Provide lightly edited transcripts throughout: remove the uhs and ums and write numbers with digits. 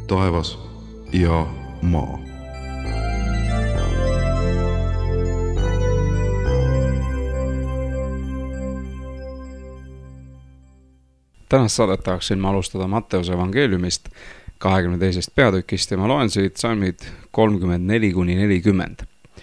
taevas ja maa. Tänast saadet tahaksin ma alustada Matteuse evangeeliumist 22. peatükist ja ma loen siit salmid 34-40.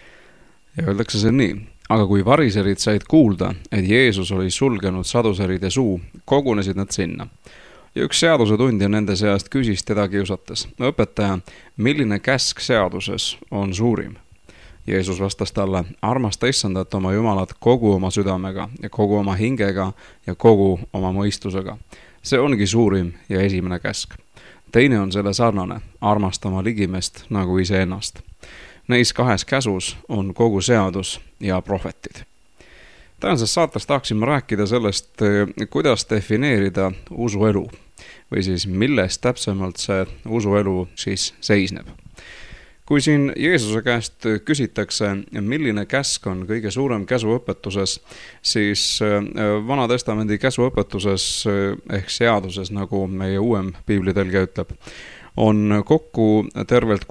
Ja öeldakse see nii. Aga kui variserid said kuulda, et Jeesus oli sulgenud saduseride suu, kogunesid nad sinna. Ja üks seadusetundja nende seast küsis teda kiusates: õpetaja, milline käsk seaduses on suurim? Jeesus vastas talle: armasta Issandat oma Jumalat kogu oma südamega ja kogu oma hingega ja kogu oma mõistusega. See ongi suurim ja esimene käsk. Teine on selle sarnane: armasta oma ligimest nagu iseennast. Neis kahes käsus on kogu seadus ja prohvetid. Tänases saates tahaksin ma rääkida sellest, kuidas defineerida usuelu või siis millest täpsemalt see usuelu siis seisneb. Kui siin Jeesuse käest küsitakse, milline käsk on kõige suurem käsuõpetuses, siis Vana Testamendi käsuõpetuses ehk seaduses, nagu meie uuem piiblitõlge ütleb, on kokku tervelt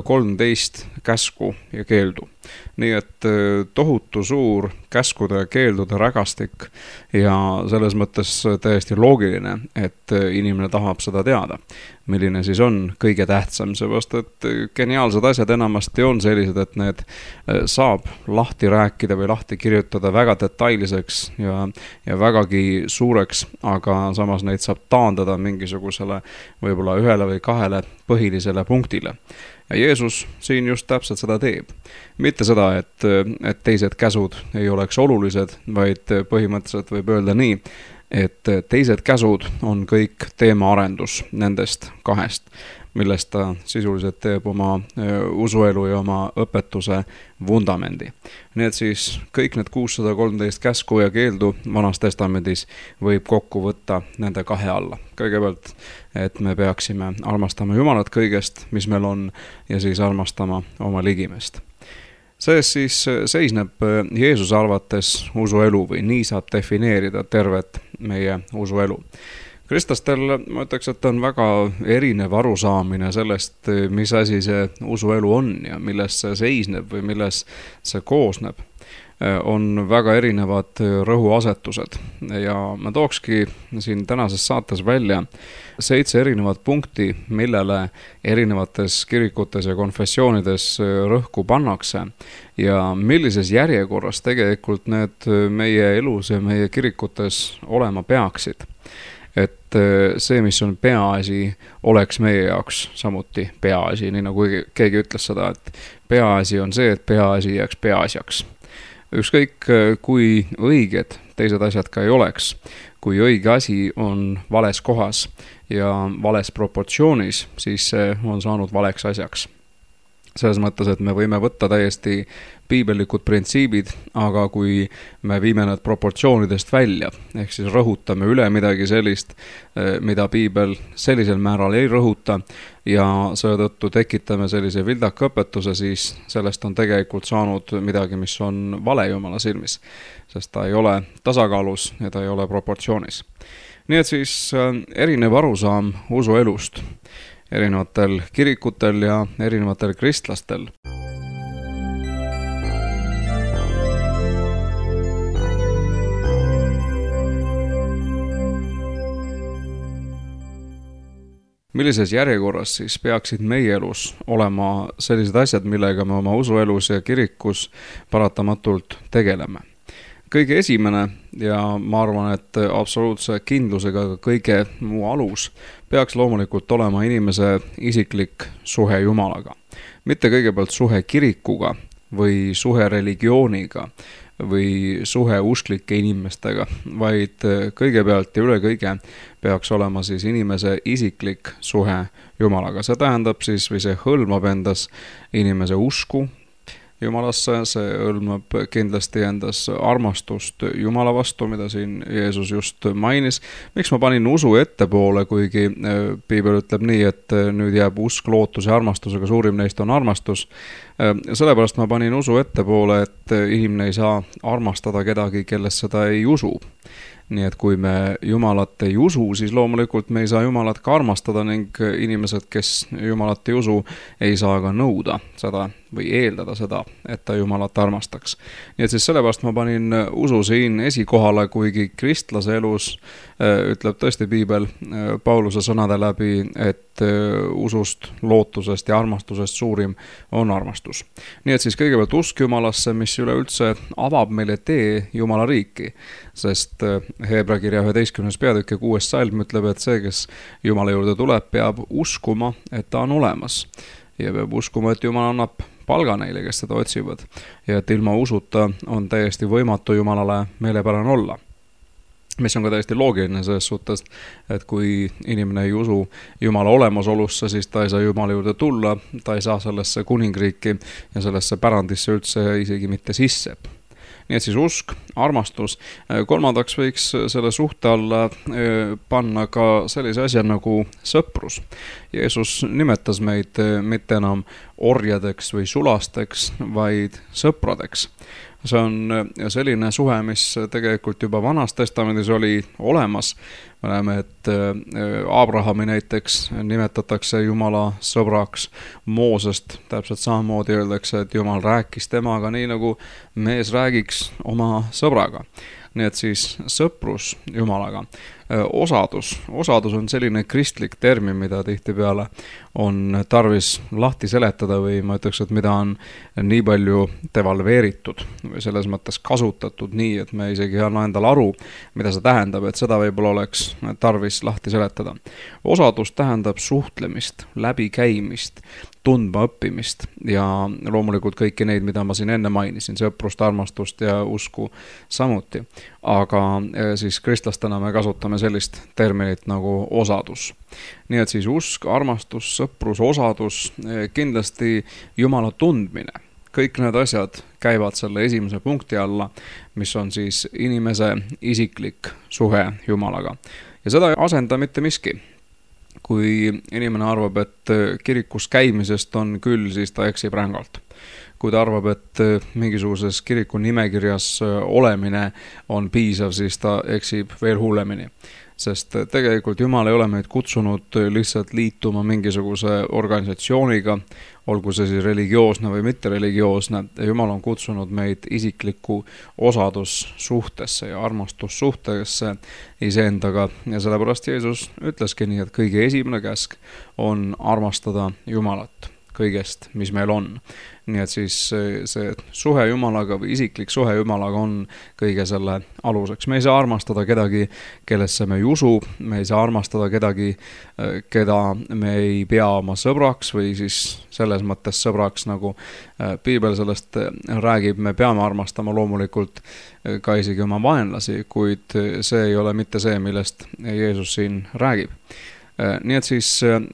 613 käsku ja keeldu. Nii et tohutu suur käskude ja keeldude rägastik ja selles mõttes täiesti loogiline, et inimene tahab seda teada. Milline siis on kõige tähtsam, seepärast et geniaalsed asjad enamasti on sellised, et need saab lahti rääkida või lahti kirjutada väga detailseks ja vägagi suureks, aga samas neid saab taandada mingisugusele võib-olla ühele või kahele põhilisele punktile. Ja Jeesus siin just täpselt seda teeb. Mitte seda, et teised käsud ei oleks olulised, vaid põhimõtteliselt võib öelda nii, et teised käsud on kõik teemaarendus nendest kahest, millest ta sisuliselt teeb oma usuelu ja oma õpetuse vundamendi. Nii et siis kõik need 613 käsku ja keeldu Vanas Testamendis võib kokku võtta nende kahe alla. Kõigepealt, et me peaksime armastama Jumalat kõigest, mis meil on, ja siis armastama oma ligimest. Sees siis seisneb Jeesuse arvates usuelu või nii saab defineerida tervet meie usuelu. Kristlastel, ma ütleks, et on väga erinev arusaamine sellest, mis asi see usuelu on ja milles see seisneb või milles see koosneb. On väga erinevad rõhuasetused ja ma tookski siin tänases saates välja 7 erinevat punkti, millele erinevates kirikutes ja konfessioonides rõhku pannakse ja millises järjekorras tegelikult need meie elus ja meie kirikutes olema peaksid. Et see, mis on peaasi, oleks meie jaoks samuti peaasi, nii nagu keegi ütles seda, et peaasi on see, et peaasi jääks peaasjaks. Ükskõik kui õiged teised asjad ka ei oleks, kui õige asi on vales kohas ja vales proportsioonis, siis see on saanud valeks asjaks. Selles mõttes, et me võime võtta täiesti piibellikud printsiibid, aga kui me viime need proportsioonidest välja, ehk siis rõhutame üle midagi sellist, mida piibel sellisel määral ei rõhuta ja seetõttu tekitame sellise vildaka õpetuse, siis sellest on tegelikult saanud midagi, mis on vale Jumala silmis, sest ta ei ole tasakaalus ja ta ei ole proportsioonis. Nii et siis erinev arusaam usuelust erinevatel kirikutel ja erinevatel kristlastel. Millises järjekorras siis peaksid meie elus olema sellised asjad, millega me oma usuelus ja kirikus paratamatult tegeleme? Kõige esimene ja ma arvan, et absoluutse kindlusega kõige muu alus peaks loomulikult olema inimese isiklik suhe Jumalaga. Mitte kõigepealt suhe kirikuga või suhe religiooniga või suhe usklike inimestega, vaid kõigepealt ja üle kõige peaks olema siis inimese isiklik suhe Jumalaga. See tähendab siis või see hõlmab endas inimese usku Jumalasse, see hõlmab kindlasti endas armastust Jumala vastu, mida siin Jeesus just mainis. Miks ma panin usu ettepoole, kuigi piibel ütleb nii, et nüüd jääb usk, lootus ja armastusega, suurim neist on armastus. Sellepärast ma panin usu ettepoole, et inimene ei saa armastada kedagi, kellest seda ei usu. nii et kui me Jumalat ei usu, siis loomulikult me ei saa Jumalat ka armastada ning inimesed, kes Jumalat ei usu, ei saa ka nõuda seda või eeldada seda, et ta Jumalat armastaks. Nii et siis sellepärast ma panin usu siin esikohale, kuigi kristlase elus ütleb tõesti piibel Pauluse sõnade läbi, et usust, lootusest ja armastusest suurim on armastus. Nii et siis kõigepealt usk Jumalasse, mis üleüldse avab meile tee Jumala riiki, sest Hebra kirja 11. peatükk ja 6. salm ütleb, et see, kes Jumala juurde tuleb, peab uskuma, et ta on olemas ja peab uskuma, et Jumal annab palga neile, kes seda otsivad ja et ilma usuta on täiesti võimatu Jumalale meelepärane olla. Mis on ka täiesti loogiline selles suhtes, et kui inimene ei usu Jumala olemasolusse, siis ta ei saa Jumala juurde tulla, ta ei saa sellesse kuningriiki ja sellesse pärandisse üldse isegi mitte sisse. Nii et siis usk, armastus. Kolmandaks võiks selle suhte alla panna ka sellise asja nagu sõprus. Jeesus nimetas meid mitte enam orjadeks või sulasteks, vaid sõpradeks. See on selline suhe, mis tegelikult juba Vanas Testamendis oli olemas. Me näeme, et Abrahami näiteks nimetatakse Jumala sõbraks. Moosest täpselt samamoodi öeldakse, et Jumal rääkis temaga nii, nagu mees räägiks oma sõbraga. Nii et siis sõprus Jumalaga. Osadus on selline kristlik termin, mida tihtipeale on tarvis lahti seletada või ma ütleks, et mida on nii palju devalveeritud või selles mõttes kasutatud nii, et me isegi ei anna endale aru, mida see tähendab, et seda võib-olla oleks tarvis lahti seletada. Osadus tähendab suhtlemist, läbikäimist, tundma õppimist ja loomulikult kõiki neid, mida ma siin enne mainisin, sõprust, armastust ja usku samuti. Aga siis kristlastena me kasutame sellist terminit nagu osadus. Nii et siis usk, armastus, sõprus, osadus, kindlasti Jumala tundmine. Kõik need asjad käivad selle esimese punkti alla, mis on siis inimese isiklik suhe Jumalaga. Ja seda ei asenda mitte miski. Kui inimene arvab, et kirikus käimisest on küll, siis ta eksib rängalt. Kui ta arvab, et mingisuguses kiriku nimekirjas olemine on piisav, siis ta eksib veel hullemini. Sest tegelikult Jumal ei ole meid kutsunud lihtsalt liituma mingisuguse organisatsiooniga, olgu see siis religioosne või mitte religioosne. Jumal on kutsunud meid isikliku osadussuhtesse ja armastussuhtesse iseendaga. Ja sellepärast Jeesus ütleski nii, et kõige esimene käsk on armastada Jumalat kõigest, mis meil on. Nii et siis see suhe Jumalaga või isiklik suhe Jumalaga on kõige selle aluseks. Me ei saa armastada kedagi, kellesse me ei usu, me ei saa armastada kedagi, keda me ei pea oma sõbraks või siis selles mõttes sõbraks, nagu piibel sellest räägib, me peame armastama loomulikult ka isegi oma vaenlasi, kuid see ei ole mitte see, millest Jeesus siin räägib. Nii et siis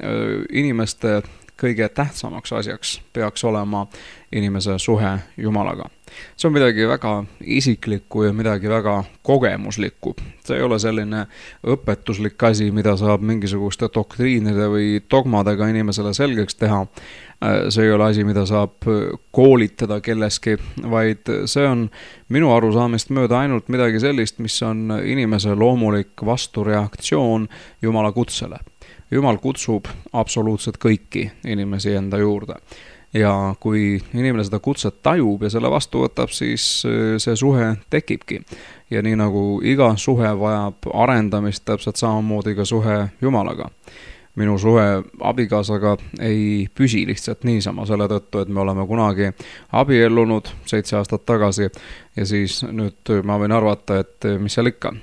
inimeste kõige tähtsamaks asjaks peaks olema inimese suhe Jumalaga. See on midagi väga isiklikku ja midagi väga kogemuslikku. See ei ole selline õpetuslik asi, mida saab mingisuguste doktriinide või dogmadega inimesele selgeks teha. See ei ole asi, mida saab koolitada kelleski, vaid see on minu arusaamist mööda ainult midagi sellist, mis on inimese loomulik vastureaktsioon Jumala kutsele. Jumal kutsub absoluutselt kõiki inimesi enda juurde. Ja kui inimene seda kutset tajub ja selle vastu võtab, siis see suhe tekibki. Ja nii nagu iga suhe vajab arendamist, täpselt samamoodi ka suhe Jumalaga. Minu suhe abikaasaga ei püsi lihtsalt niisama selle tõttu, et me oleme kunagi abiellunud 7 aastat tagasi ja siis nüüd ma võin arvata, et mis seal ikka.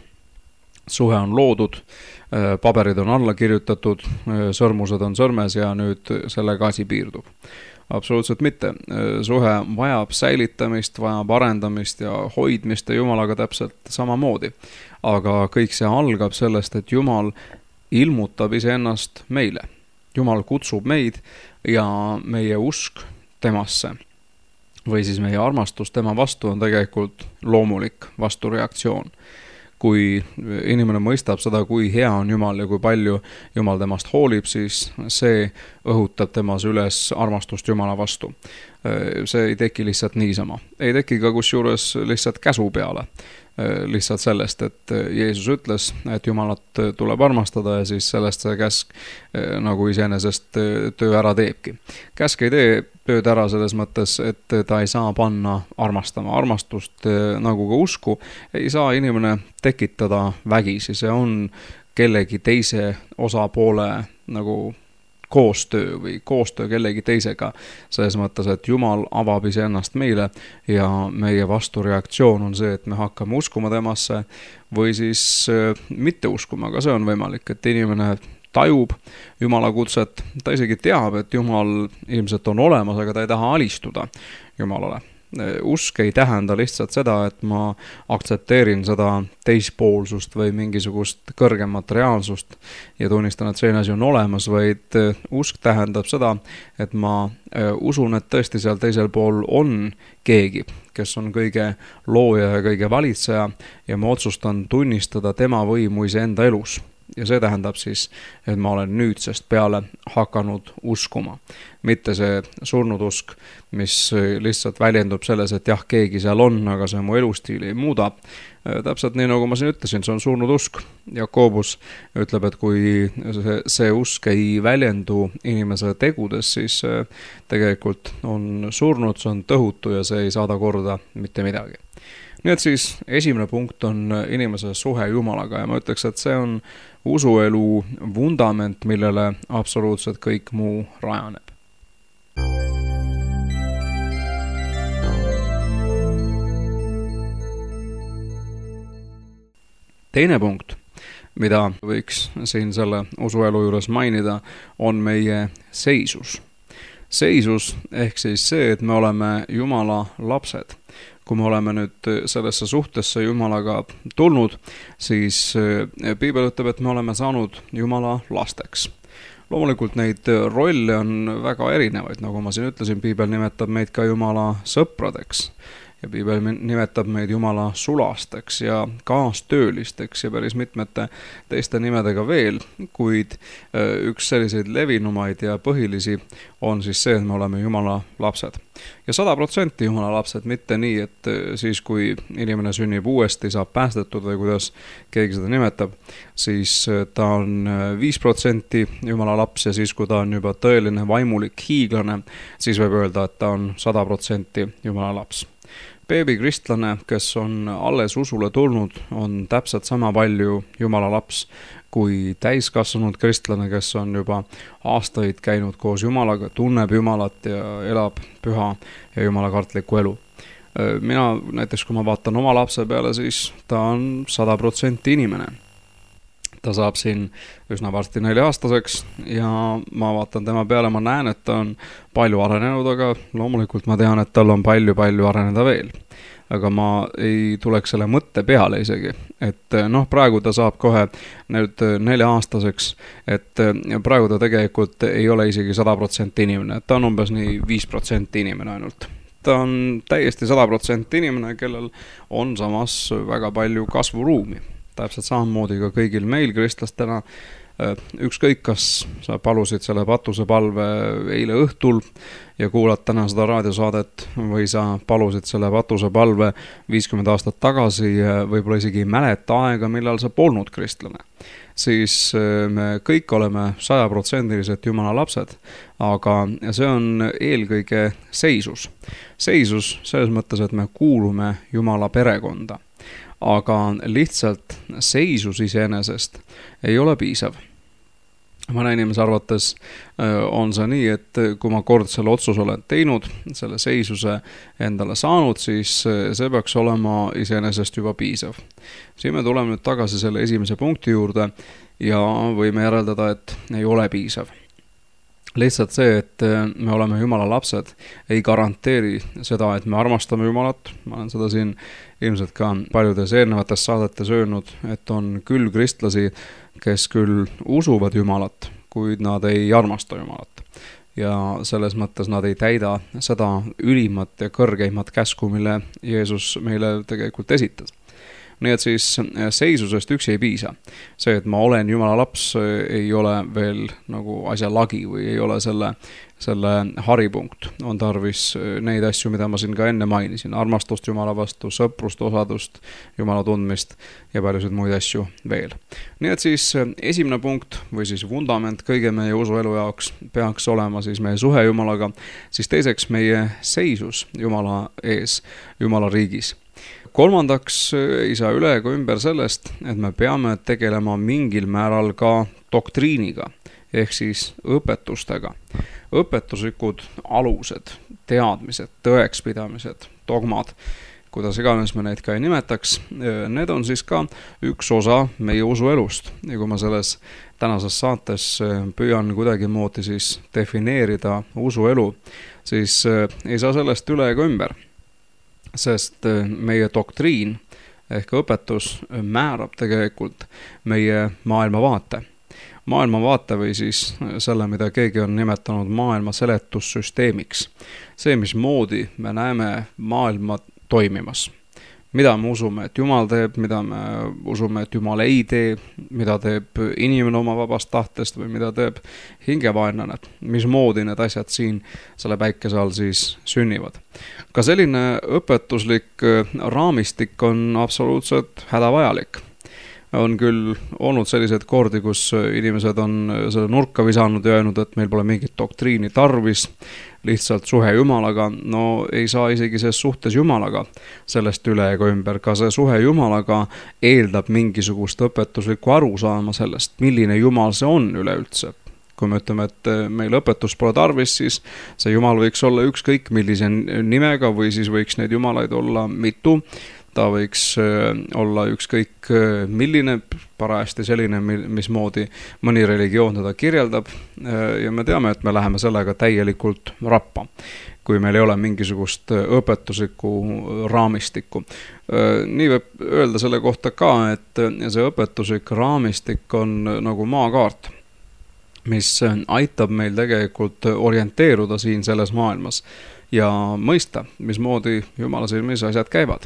Suhe on loodud, paberid on alla kirjutatud, sõrmused on sõrmes ja nüüd sellega asi piirdub. Absoluutselt mitte. Suhe vajab säilitamist, vajab arendamist ja hoidmist ja Jumalaga täpselt samamoodi. Aga kõik see algab sellest, et Jumal ilmutab iseennast meile. Jumal kutsub meid ja meie usk temasse või siis meie armastus tema vastu on tegelikult loomulik vastureaktsioon. Kui inimene mõistab seda, kui hea on Jumal ja kui palju Jumal temast hoolib, siis see õhutab temas üles armastust Jumala vastu. See ei teki lihtsalt niisama. Ei teki ka kusjuures lihtsalt käsu peale. lihtsalt sellest, et Jeesus ütles, et Jumalat tuleb armastada ja siis sellest see käsk nagu iseenesest töö ära teebki. Käsk ei tee tööd ära selles mõttes, et ta ei saa panna armastama. Armastust nagu ka usku ei saa inimene tekitada vägisi, see on kellegi teise osapoole nagu koostöö või koostöö kellegi teisega. Selles mõttes, et Jumal avab iseennast meile ja meie vastureaktsioon on see, et me hakkame uskuma temasse või siis mitte uskuma, aga see on võimalik, et inimene tajub Jumala kutset, ta isegi teab, et Jumal ilmselt on olemas, aga ta ei taha alistuda Jumalale. Usk ei tähenda lihtsalt seda, et ma aktsepteerin seda teispoolsust või mingisugust kõrgemat reaalsust ja tunnistan, et selline asi on olemas, vaid usk tähendab seda, et ma usun, et tõesti seal teisel pool on keegi, kes on kõige looja ja kõige valitseja ja ma otsustan tunnistada tema võimu iseenda elus. Ja see tähendab siis, et ma olen nüüdsest peale hakanud uskuma. Mitte see surnud usk, mis lihtsalt väljendub selles, et jah, keegi seal on, aga see mu elustiili ei muuda. Täpselt nii, nagu ma siin ütlesin, see on surnud usk. Jakobus ütleb, et kui see usk ei väljendu inimese tegudes, siis tegelikult on surnud, see on tõhutu ja see ei saada korda mitte midagi. Nii et siis esimene punkt on inimese suhe Jumalaga ja ma ütleks, et see on usuelu vundament, millele absoluutselt kõik muu rajaneb. Teine punkt, mida võiks siin selle usuelu juures mainida, on meie seisus. Seisus ehk siis see, et me oleme Jumala lapsed. Kui me oleme nüüd sellesse suhtesse Jumalaga tulnud, siis Piibel ütleb, et me oleme saanud Jumala lasteks. Loomulikult neid rolle on väga erinevaid, nagu ma siin ütlesin, Piibel nimetab meid ka Jumala sõpradeks. Ja Piibel nimetab meid Jumala sulasteks ja kaastöölisteks ja päris mitmete teiste nimedega veel, kuid üks selliseid levinumaid ja põhilisi on siis see, et me oleme Jumala lapsed. Ja 100% Jumala lapsed, mitte nii, et siis kui inimene sünnib uuesti, saab päästetud või kuidas keegi seda nimetab, siis ta on 5% Jumala laps ja siis kui ta on juba tõeline vaimulik hiiglane, siis võib öelda, et ta on 100% Jumala laps. Beebikristlane, kes on alles usule tulnud, on täpselt sama palju Jumala laps kui täiskasvanud kristlane, kes on juba aastaid käinud koos Jumalaga, tunneb Jumalat ja elab püha ja jumalakartlikku elu. Mina näiteks, kui ma vaatan oma lapse peale, siis ta on 100% inimene. Ta saab siin üsna varsti 4-aastaseks ja ma vaatan tema peale, ma näen, et ta on palju arenenud, aga loomulikult ma tean, et tal on palju areneda veel. Aga ma ei tuleks selle mõtte peale isegi, et praegu ta saab kohe nüüd 4-aastaseks, et praegu ta tegelikult ei ole isegi 100% inimene, ta on umbes nii 5% inimene ainult. Ta on täiesti 100% inimene, kellel on samas väga palju kasvuruumi. Täpselt samamoodi ka kõigil meil kristlastena, ükskõik kas sa palusid selle patusepalve eile õhtul ja kuulad täna seda raadiosaadet või sa palusid selle patusepalve 50 aastat tagasi ja võib-olla isegi ei mäleta aega, millal sa polnud kristlane. Siis me kõik oleme 100% Jumala lapsed, aga see on eelkõige seisus. Seisus selles mõttes, et me kuulume Jumala perekonda. Aga lihtsalt seisus iseenesest ei ole piisav. Mõne inimese arvates on see nii, et kui ma kord selle otsuse olen teinud, selle seisuse endale saanud, siis see peaks olema iseenesest juba piisav. Siin me tuleme nüüd tagasi selle esimese punkti juurde ja võime järeldada, et ei ole piisav. Lihtsalt see, et me oleme Jumala lapsed, ei garanteeri seda, et me armastame Jumalat. Ma olen seda siin ilmselt ka paljudes eelnevates saadetes öelnud, et on küll kristlasi, kes küll usuvad Jumalat, kuid nad ei armasta Jumalat. Ja selles mõttes nad ei täida seda ülimat ja kõrgeimat käsku, mille Jeesus meile tegelikult esitas. Nii et siis seisusest üksi ei piisa. See, et ma olen Jumala laps, ei ole veel nagu asja lagi või ei ole selle haripunkt. On tarvis neid asju, mida ma siin ka enne mainisin, armastust Jumala vastu, sõprust, osadust, Jumala tundmist ja paljusid muid asju veel. Nii et siis esimene punkt või siis vundament kõige meie usuelu jaoks peaks olema siis meie suhe Jumalaga, siis teiseks meie seisus Jumala ees, Jumala riigis. Kolmandaks ei saa üle ega ümber sellest, et me peame tegelema mingil määral ka doktriiniga, ehk siis õpetustega. Õpetuslikud alused, teadmised, tõekspidamised, dogmad, kuidas iganes me neid ka ei nimetaks, need on siis ka üks osa meie usuelust. Ja kui ma selles tänases saates püüan kuidagimoodi siis defineerida usuelu, siis ei saa sellest üle ega ümber. Sest meie doktriin ehk õpetus määrab tegelikult meie maailmavaate. Maailmavaate või siis selle, mida keegi on nimetanud maailma seletussüsteemiks. See, mismoodi me näeme maailma toimimas. Mida me usume, et Jumal teeb, mida me usume, et Jumal ei tee, mida teeb inimene oma vabast tahtest või mida teeb hingevaenlane, mismoodi need asjad siin selle päikese all siis sünnivad. Ka selline õpetuslik raamistik on absoluutselt hädavajalik. On küll olnud sellised kordi, kus inimesed on selle nurka visanud ja öelnud, et meil pole mingit doktriini tarvis, lihtsalt suhe Jumalaga, no ei saa isegi ses suhtes Jumalaga sellest üle ega ümber. Ka see suhe Jumalaga eeldab mingisugust õpetuslikku arusaama sellest, milline Jumal see on üleüldse. Kui me ütleme, et meil õpetust pole tarvis, siis see Jumal võiks olla ükskõik millise nimega või siis võiks neid Jumalaid olla mitu. Ta võiks olla ükskõik milline, parajasti selline, mismoodi mõni religioon teda kirjeldab ja me teame, et me läheme sellega täielikult rappa, kui meil ei ole mingisugust õpetuslikku raamistikku. Nii võib öelda selle kohta ka, et see õpetuslik raamistik on nagu maakaart, mis aitab meil tegelikult orienteeruda siin selles maailmas ja mõista, mismoodi Jumala silmis asjad käivad.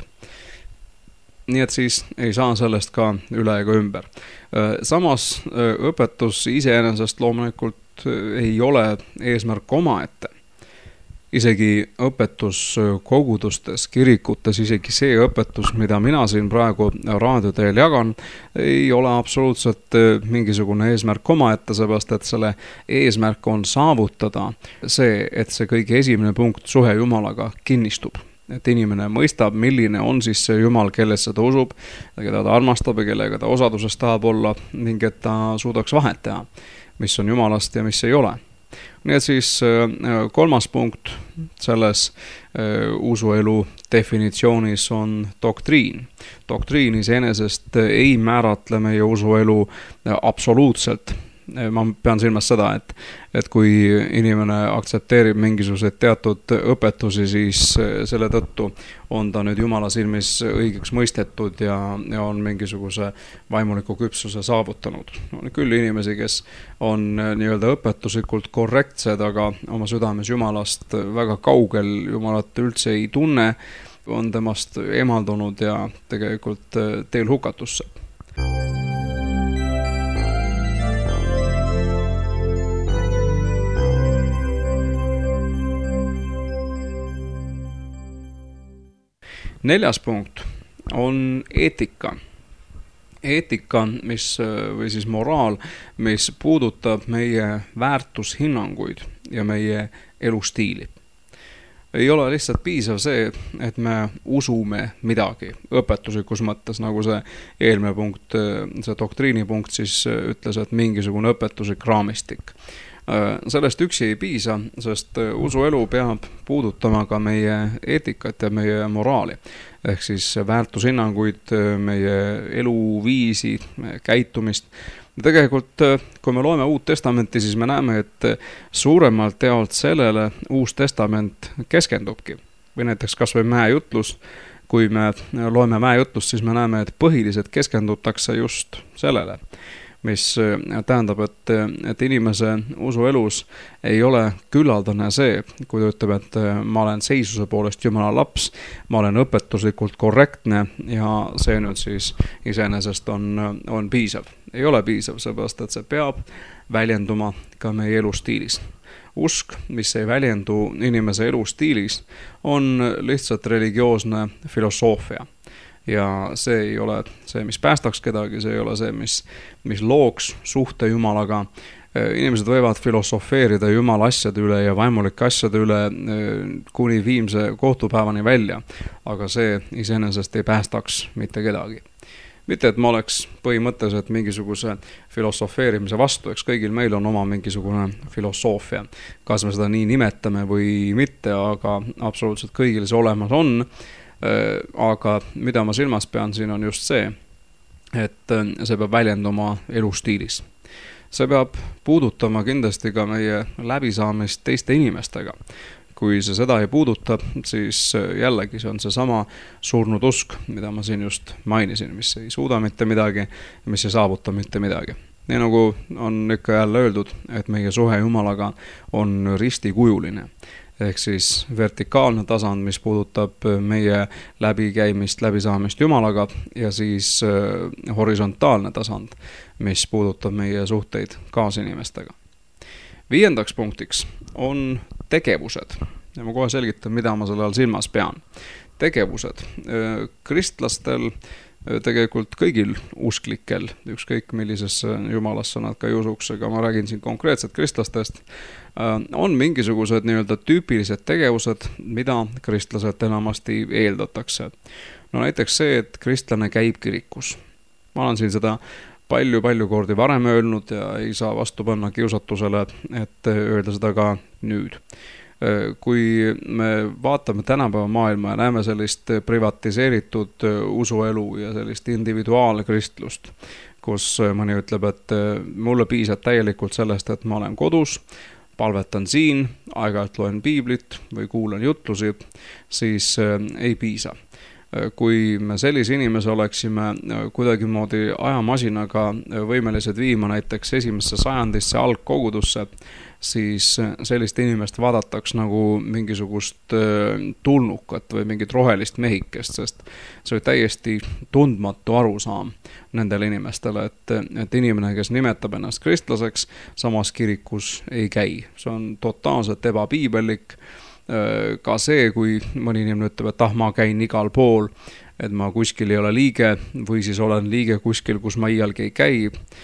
Nii et siis ei saa sellest ka üle ega ümber. Samas õpetus iseenesest loomulikult ei ole eesmärk omaette. Isegi õpetus kogudustes, kirikutes, isegi see õpetus, mida mina siin praegu raadioteel jagan, ei ole absoluutselt mingisugune eesmärk omaette, seepärast et selle eesmärk on saavutada see, et see kõige esimene punkt suhe Jumalaga kinnistub. Et inimene mõistab, milline on siis see Jumal, kellesse ta usub, keda ta armastab ja kellega ta osaduses tahab olla ning et ta suudaks vahet teha, mis on Jumalast ja mis ei ole. Nii et siis kolmas punkt selles usuelu definitsioonis on doktriin. Doktriin iseenesest ei määratle meie usuelu absoluutselt. Ma pean silmas seda, et kui inimene aktsepteerib mingisuguseid teatud õpetusi, siis selle tõttu on ta nüüd Jumala silmis õigeks mõistetud ja on mingisuguse vaimuliku küpsuse saavutanud. On küll inimesi, kes on nii-öelda õpetuslikult korrektsed, aga oma südames Jumalast väga kaugel, Jumalat üldse ei tunne, on temast eemaldunud ja tegelikult teel hukatusse. Neljas punkt on eetika. Eetika, või siis moraal, mis puudutab meie väärtushinnanguid ja meie elustiili. Ei ole lihtsalt piisav see, et me usume midagi õpetuslikus mõttes, nagu see eelmine punkt, see doktriinipunkt siis ütles, et mingisugune õpetuslik raamistik. Sellest üksi ei piisa, sest usuelu peab puudutama ka meie eetikat ja meie moraali. Ehk siis väärtushinnanguid, meie eluviisi, meie käitumist. Tegelikult, kui me loeme Uut Testamenti, siis me näeme, et suuremalt jaolt sellele Uus Testament keskendubki. Või näiteks kas või mäejutlus. Kui me loeme mäejutlust, siis me näeme, et põhiliselt keskendutakse just sellele, mis tähendab, et inimese usuelus ei ole küllaldane see, kui ta ütleb, et ma olen seisuse poolest Jumala laps, ma olen õpetuslikult korrektne ja see nüüd siis iseenesest on piisav. Ei ole piisav, seepärast, et see peab väljenduma ka meie elustiilis. usk, mis ei väljendu inimese elustiilis, on lihtsalt religioosne filosoofia. Ja see ei ole see, mis päästaks kedagi, see ei ole see, mis looks suhte Jumalaga. Inimesed võivad filosofeerida Jumala asjade üle ja vaimulike asjade üle kuni viimse kohtupäevani välja, aga see iseenesest ei päästaks mitte kedagi. Mitte, et ma oleks põhimõtteliselt mingisuguse filosofeerimise vastu, eks kõigil meil on oma mingisugune filosoofia. Kas me seda nii nimetame või mitte, aga absoluutselt kõigil see olemas on. Aga mida ma silmas pean siin on just see, et see peab väljenduma elustiilis. See peab puudutama kindlasti ka meie läbisaamist teiste inimestega. Kui see seda ei puuduta, siis jällegi see on see sama surnud usk, mida ma siin just mainisin, mis ei suuda mitte midagi, mis ei saavuta mitte midagi. Nii nagu on ikka jälle öeldud, et meie suhe Jumalaga on ristikujuline. Ehk siis vertikaalne tasand, mis puudutab meie läbikäimist, läbisaamist Jumalaga ja siis horisontaalne tasand, mis puudutab meie suhteid kaasinimestega. 5. punktiks on tegevused. Ja ma kohe selgitan, mida ma selle all silmas pean. Tegevused. Kristlastel, tegelikult kõigil usklikel, ükskõik millisesse Jumalasse nad ka ei usuks, aga ma räägin siin konkreetselt kristlastest, on mingisugused nii-öelda tüüpilised tegevused, mida kristlaselt enamasti eeldatakse. No näiteks see, et kristlane käib kirikus. Ma olen siin seda palju kordi varem öelnud ja ei saa vastu panna kiusatusele, et öelda seda ka nüüd. Kui me vaatame tänapäeva maailma ja näeme sellist privatiseeritud usuelu ja sellist individuaalkristlust, kus mõni ütleb, et mulle piisab täielikult sellest, et ma olen kodus, palvetan siin, aeg-ajalt loen piiblit või kuulan jutlusi, siis ei piisa. Kui me sellise inimese oleksime kuidagimoodi ajamasinaga võimelised viima näiteks 1. sajandisse algkogudusse, siis sellist inimest vaadataks nagu mingisugust tulnukat või mingit rohelist mehikest, sest see oli täiesti tundmatu arusaam nendele inimestele, et inimene, kes nimetab ennast kristlaseks, samas kirikus ei käi. See on totaalselt ebapiibellik. Ka see, kui mõni inimene ütleb, et ma käin igal pool, et ma kuskil ei ole liige või siis olen liige kuskil, kus ma iialgi ei käi,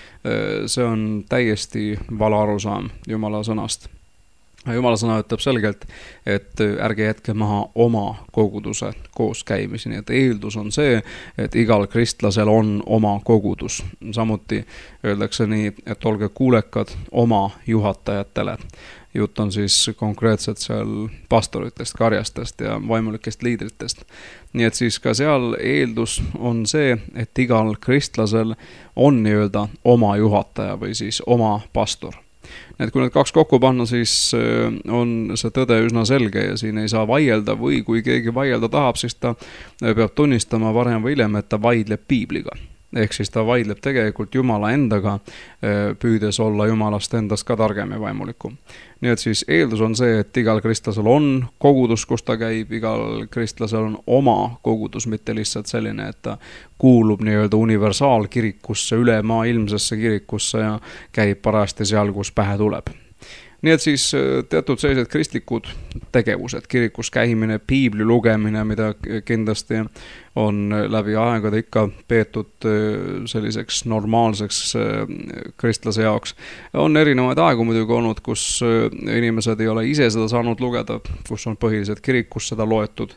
see on täiesti vale arusaam Jumala sõnast. Jumala sõna ütleb selgelt, et ärge jätke maha oma koguduse koos käimisi, nii et eeldus on see, et igal kristlasel on oma kogudus. Samuti öeldakse nii, et olge kuulekad oma juhatajatele. Jutt on siis konkreetselt seal pastoritest, karjastest ja vaimulikest liidritest. Nii et siis ka seal eeldus on see, et igal kristlasel on nii-öelda oma juhataja või siis oma pastor. Nii et kui need kaks kokku panna, siis on see tõde üsna selge ja siin ei saa vaielda või kui keegi vaielda tahab, siis ta peab tunnistama varem või hiljem, et ta vaidleb piibliga. Ehk siis ta vaidleb tegelikult Jumala endaga, püüdes olla Jumalast endast ka targem ja vaimulikum. Nii et siis eeldus on see, et igal kristlasel on kogudus, kus ta käib, igal kristlasel on oma kogudus, mitte lihtsalt selline, et ta kuulub nii-öelda universaalkirikusse, ülemaailmsesse kirikusse ja käib parajasti seal, kus pähe tuleb. Nii et siis teatud sellised kristlikud tegevused, kirikus käimine, piibli lugemine, mida kindlasti on läbi aegade ikka peetud selliseks normaalseks kristlase jaoks. On erinevaid aegu muidugi olnud, kus inimesed ei ole ise seda saanud lugeda, kus on põhiliselt kirikus seda loetud.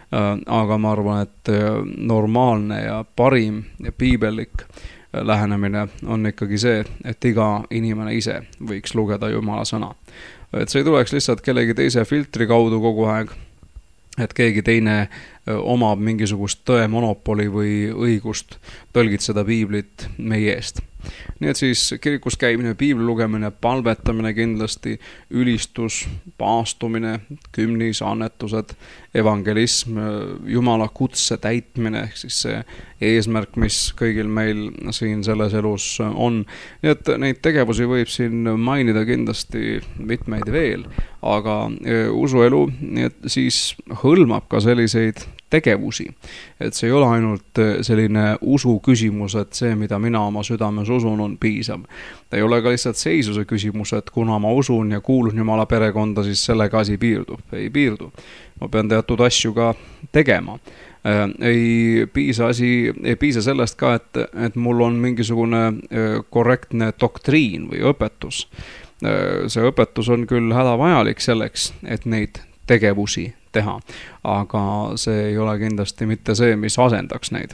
Aga ma arvan, et normaalne ja parim ja piibellik lähenemine on ikkagi see, et iga inimene ise võiks lugeda Jumala sõna. Et see ei tuleks lihtsalt kellegi teise filtri kaudu kogu aeg, et keegi teine omab mingisugust tõe monopoli või õigust tõlgitseda piiblit meie eest. Nii et siis kirikus käimine, piibli lugemine, palvetamine kindlasti, ülistus, paastumine, kümnis, annetused, evangelism, Jumala kutse täitmine, ehk siis see eesmärk, mis kõigil meil siin selles elus on. Nii et neid tegevusi võib siin mainida kindlasti mitmeid veel, aga usuelu nii et siis hõlmab ka selliseid tegevusi. Et see ei ole ainult selline usu küsimus, et see, mida mina oma südames usun, on piisav. Ta ei ole ka lihtsalt seisuse küsimus, et kuna ma usun ja kuulun Jumala perekonda, siis sellega asi piirdub. Ei piirdu. Ma pean teatud asju ka tegema. Ei piisa sellest ka, et mul on mingisugune korrektne doktriin või õpetus. See õpetus on küll hädavajalik selleks, et neid tegevusi teha, aga see ei ole kindlasti mitte see, mis asendaks neid.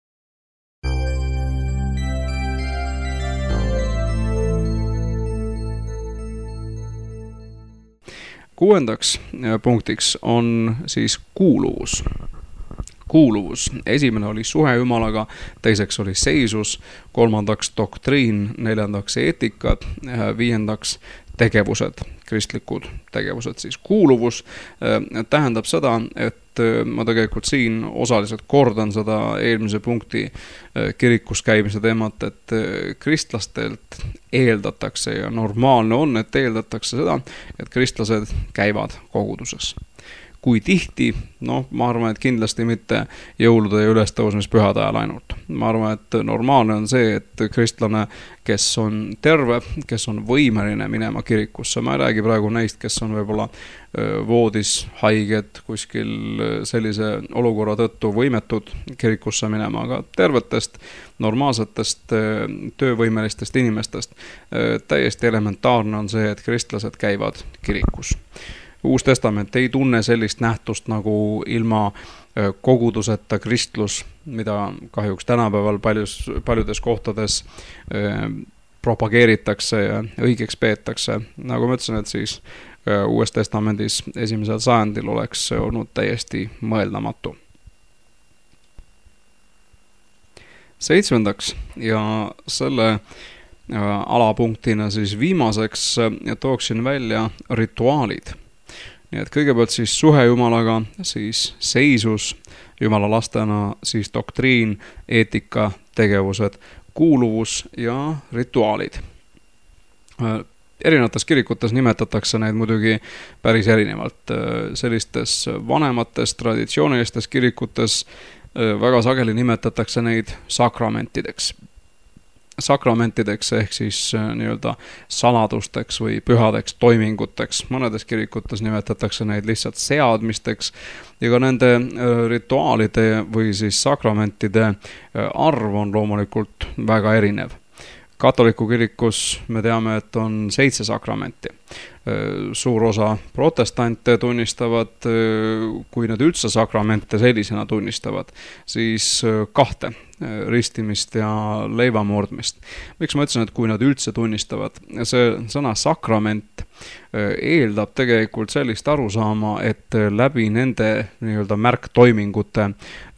Kuuendaks punktiks on siis kuuluvus. Kuuluvus. Esimene oli suhe Jumalaga, teiseks oli seisus, kolmandaks doktriin, neljandaks eetikad, viiendaks tegevused, kristlikud tegevused. Siis kuuluvus tähendab seda, et ma tegelikult siin osaliselt kordan seda eelmise punkti kirikus käimise teemat, et kristlastelt eeldatakse ja normaalne on, et eeldatakse seda, et kristlased käivad koguduses. Kui tihti, ma arvan, et kindlasti mitte jõulude ja ülestõusmispühade ajal ainult. Ma arvan, et normaalne on see, et kristlane, kes on terve, kes on võimeline minema kirikusse, ma ei räägi praegu neist, kes on võib-olla voodis haiged kuskil sellise olukorra tõttu võimetud kirikusse minema, aga tervetest, normaalsetest, töövõimelistest inimestest täiesti elementaarne on see, et kristlased käivad kirikus. Uus testament ei tunne sellist nähtust nagu ilma koguduseta kristlus, mida kahjuks tänapäeval paljudes kohtades propageeritakse ja õigeks peetakse. Nagu ma ütlesin, et siis Uues testamendis 1. sajandil oleks see olnud täiesti mõeldamatu. 7. ja selle alapunktina siis viimaseks tooksin välja rituaalid. Nii et kõigepealt siis suhe Jumalaga, siis seisus Jumala lastena, siis doktriin, eetika, tegevused, kuuluvus ja rituaalid. Erinevates kirikutes nimetatakse neid muidugi päris erinevalt. Sellistes vanemates, traditsioonilistes kirikutes väga sageli nimetatakse neid sakramentideks. Sakramentideks ehk siis nii-öelda saladusteks või pühadeks toiminguteks. Mõnedes kirikutes nimetatakse neid lihtsalt seadmisteks ja ka nende rituaalide või siis sakramentide arv on loomulikult väga erinev. Katoliku kirikus me teame, et on 7 sakramenti. Suur osa protestante tunnistavad, kui nad üldse sakramente sellisena tunnistavad, siis 2 ristimist ja leivamurdmist. Miks ma ütlesin, et kui nad üldse tunnistavad? See sõna sakrament eeldab tegelikult sellist arusaama, et läbi nende nii-öelda märktoimingute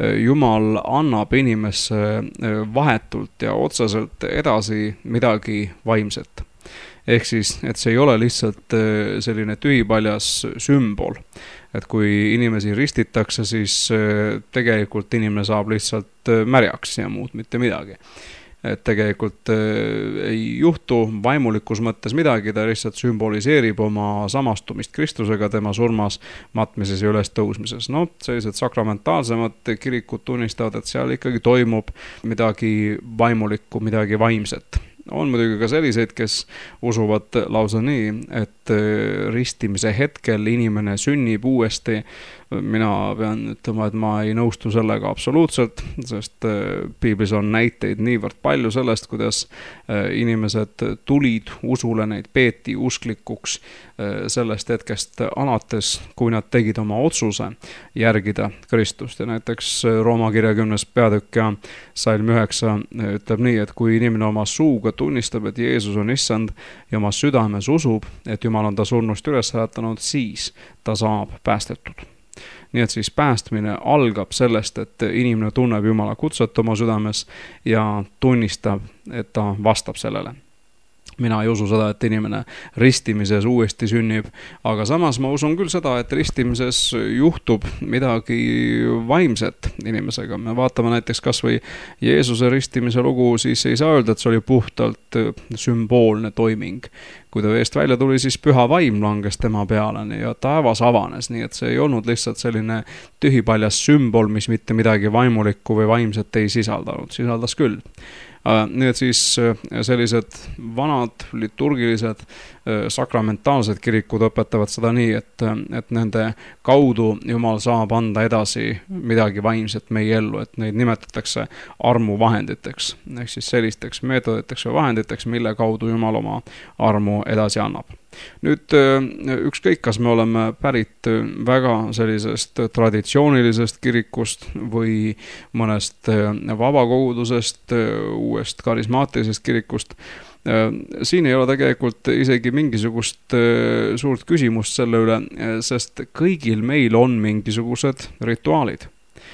Jumal annab inimesse vahetult ja otseselt edasi midagi vaimset. Ehk siis, et see ei ole lihtsalt selline tühipaljas sümbol. Et kui inimesi ristitakse, siis tegelikult inimene saab lihtsalt märjaks ja muud mitte midagi. Et tegelikult ei juhtu vaimulikus mõttes midagi, ta lihtsalt sümboliseerib oma samastumist Kristusega tema surmas, matmises ja üles tõusmises. Sellised sakramentaalsemad kirikud tunnistavad, et seal ikkagi toimub midagi vaimulikku, midagi vaimset. On muidugi ka selliseid, kes usuvad lausa nii, et ristimise hetkel inimene sünnib uuesti. Mina pean ütlema, et ma ei nõustu sellega absoluutselt, sest piiblis on näiteid niivõrd palju sellest, kuidas inimesed tulid usule, neid peeti usklikuks sellest hetkest alates, kui nad tegid oma otsuse järgida Kristust. Ja näiteks Rooma kirja 10. peatükk ja salm 9 ütleb nii, et kui inimene oma suuga tunnistab, et Jeesus on issand ja oma südames usub, et Jumal on ta surnust üles äratanud, siis ta saab päästetud. Nii et siis päästmine algab sellest, et inimene tunneb Jumala kutset oma südames ja tunnistab, et ta vastab sellele. mina ei usu seda, et inimene ristimises uuesti sünnib, aga samas ma usun küll seda, et ristimises juhtub midagi vaimset inimesega. Me vaatame näiteks kas või Jeesuse ristimise lugu, siis ei saa öelda, et see oli puhtalt sümboolne toiming. Kui ta veest välja tuli, siis püha vaim langes tema peale ja taevas avanes, nii et see ei olnud lihtsalt selline tühipaljas sümbol, mis mitte midagi vaimulikku või vaimset ei sisaldanud, sisaldas küll. Need siis sellised vanad liturgilised sakramentaalsed kirikud õpetavad seda nii, et nende kaudu Jumal saab anda edasi midagi vaimset meie ellu, et neid nimetatakse armuvahenditeks, ehk siis sellisteks meetoditeks või vahenditeks, mille kaudu Jumal oma armu edasi annab. Nüüd ükskõik, kas me oleme pärit väga sellisest traditsioonilisest kirikust või mõnest vabakogudusest, uuest karismaatilisest kirikust, siin ei ole tegelikult isegi mingisugust suurt küsimust selle üle, sest kõigil meil on mingisugused rituaalid.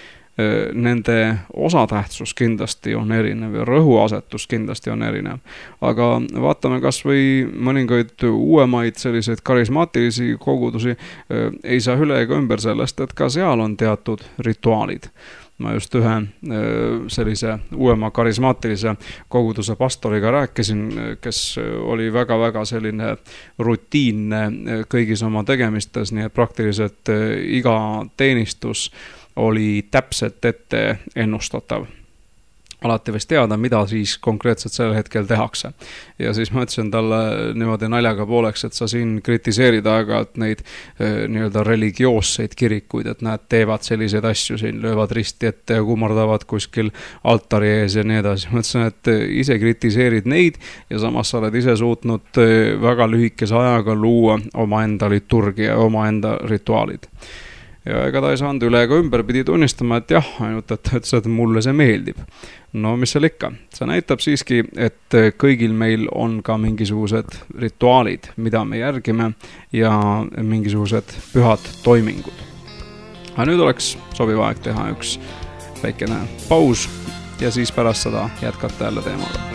Nende osatähtsus kindlasti on erinev ja rõhuasetus kindlasti on erinev. Aga vaatame kas või mõningaid uuemaid selliseid karismaatilisi kogudusi, ei saa üle ega ümber sellest, et ka seal on teatud rituaalid. Ma just ühe sellise uuema karismaatilise koguduse pastoriga rääkisin, kes oli väga-väga selline rutiinne kõigis oma tegemistes, nii et praktiliselt iga teenistus oli täpselt ette ennustatav. Alati võis teada, mida siis konkreetselt sellel hetkel tehakse. Ja siis ma ütlesin talle niimoodi naljaga pooleks, et sa siin kritiseerid aeg-ajalt neid nii-öelda religioosseid kirikuid, et nad teevad selliseid asju siin, löövad risti ette ja kummardavad kuskil altari ees ja nii edasi. Ma ütlesin, et ise kritiseerid neid ja samas sa oled ise suutnud väga lühikese ajaga luua omaenda liturgia, omaenda rituaalid. Ja ega ta ei saanud üle ega ümber, pidi tunnistama, et jah, ainult et mulle see meeldib. No mis seal ikka? See näitab siiski, et kõigil meil on ka mingisugused rituaalid, mida me järgime ja mingisugused pühad toimingud. Aga nüüd oleks sobiv aeg teha üks väikene paus ja siis pärast seda jätkata jälle teemaga.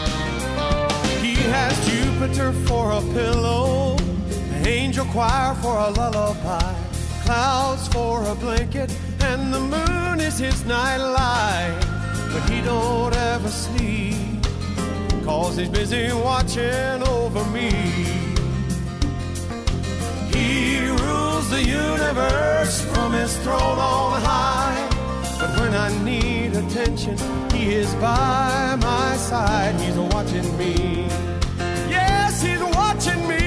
He has Jupiter for a pillow, angel choir for a lullaby, clouds for a blanket, and the moon is his nightlight. But he don't ever sleep, 'cause he's busy watching over me. He rules the universe from his throne on high. But when I need attention, he is by my side. He's watching me. Yes, he's watching me.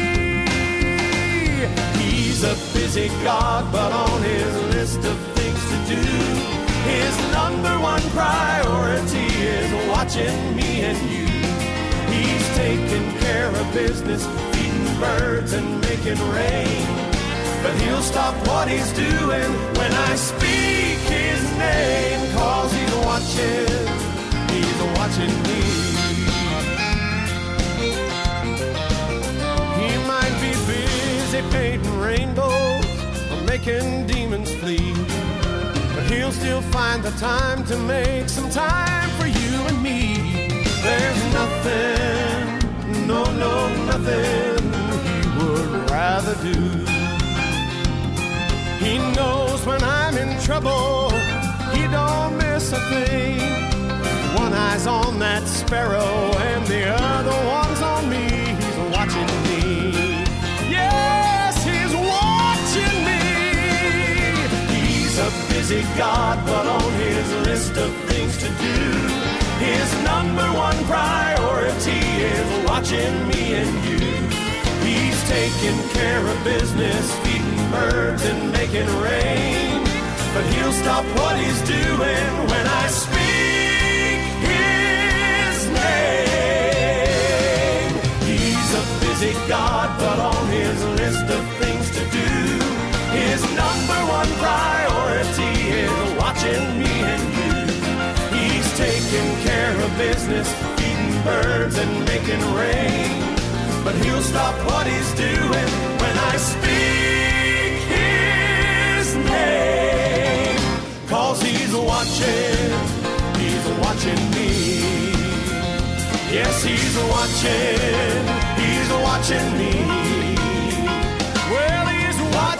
He's a busy God, but on his list of things to do, his number one priority is watching me and you. He's taking care of business, feeding birds and making rain. But he'll stop what he's doing when I speak his name, 'cause he's watching me. He might be busy painting rainbows or making demons flee, but he'll still find the time to make some time for you and me. There's nothing, nothing he would rather do. He knows when I'm in trouble, he don't miss a thing. One eye's on that sparrow and the other one's on me. He's watching me. Yes, he's watching me. He's a busy God, but on his list of things to do, his number one priority is watching me and you. He's taking care of business, feeding birds and making rain. But he'll stop what he's doing when I speak his name. He's a busy God, but on his list of things to do, his number one priority is watching me and you. He's taking care of business, feeding birds and making rain. But he'll stop what he's doing when I speak his name, 'cause he's watching me. Yes, he's watching me. Well, he's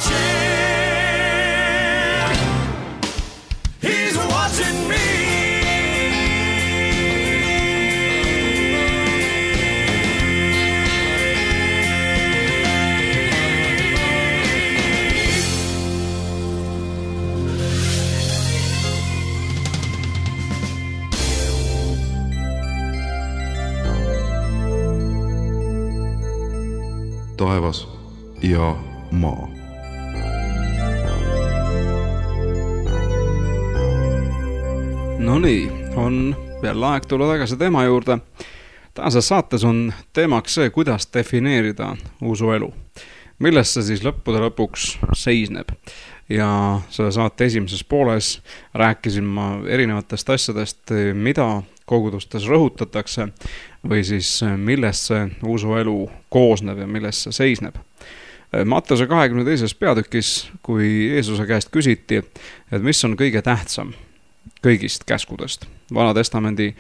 watching me. Taevas ja maa. Nonii, on jälle aeg tulla tagasi teema juurde. Tänases saates on teemaks see, kuidas defineerida usuelu. Milles see siis lõppude lõpuks seisneb. Ja selle saate esimeses pooles rääkisin ma erinevatest asjadest, mida kogudustes rõhutatakse või siis millest see usuelu koosneb ja millest see seisneb. Matteuse 22. peatükis, kui Jeesuse käest küsiti, et mis on kõige tähtsam kõigist käskudest, Vana Testamendi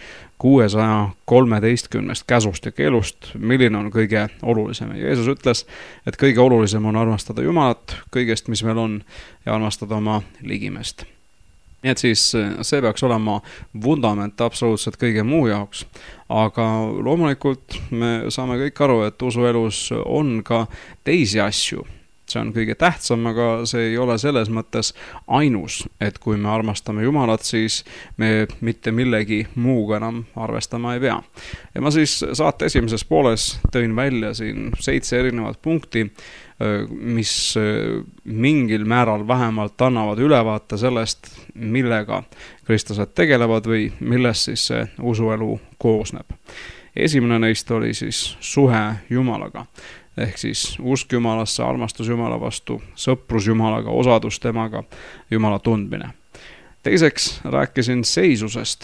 613 käsust ja keelust, milline on kõige olulisem. Jeesus ütles, et kõige olulisem on armastada Jumalat kõigest, mis meil on, ja armastada oma ligimest. Nii et siis see peaks olema vundament absoluutselt kõige muu jaoks. Aga loomulikult me saame kõik aru, et usuelus on ka teisi asju. See on kõige tähtsam, aga see ei ole selles mõttes ainus, et kui me armastame Jumalat, siis me mitte millegi muuga enam arvestama ei pea. Ja ma siis saate esimeses pooles tõin välja siin 7 erinevat punkti, mis mingil määral vähemalt annavad ülevaate sellest, millega kristlased tegelevad või millest siis see usuelu koosneb. Esimene neist oli siis suhe Jumalaga. Ehk siis usk Jumalasse, armastus Jumala vastu, sõprus Jumalaga, osadus temaga, Jumala tundmine. Teiseks rääkisin seisusest.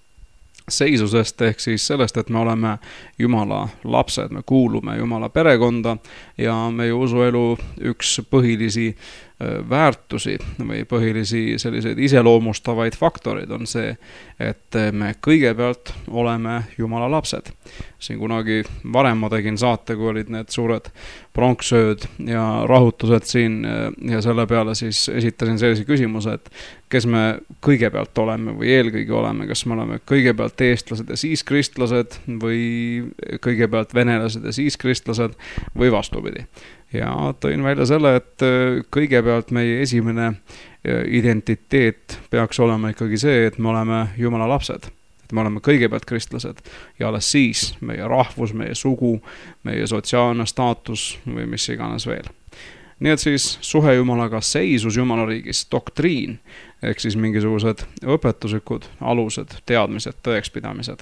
Seisusest ehk siis sellest, et me oleme Jumala lapsed, me kuulume Jumala perekonda ja meie usuelu üks põhilisi väärtusi või põhilisi selliseid iseloomustavaid faktorid on see, et me kõigepealt oleme Jumala lapsed. Siin kunagi varem ma tegin saate, kui olid need suured pronksööd ja rahutused siin ja selle peale siis esitasin sellise küsimuse, et kes me kõigepealt oleme või eelkõige oleme, kas me oleme kõigepealt eestlased ja siis kristlased või kõigepealt venelased ja siis kristlased või vastupidi. Ja tõin välja selle, et kõigepealt meie esimene identiteet peaks olema ikkagi see, et me oleme Jumala lapsed. Et me oleme kõigepealt kristlased ja alles siis meie rahvus, meie sugu, meie sotsiaalne staatus või mis iganes veel. Nii et siis suhe Jumalaga, seisus Jumala riigis, doktriin, ehk siis mingisugused õpetuslikud alused, teadmised, tõekspidamised.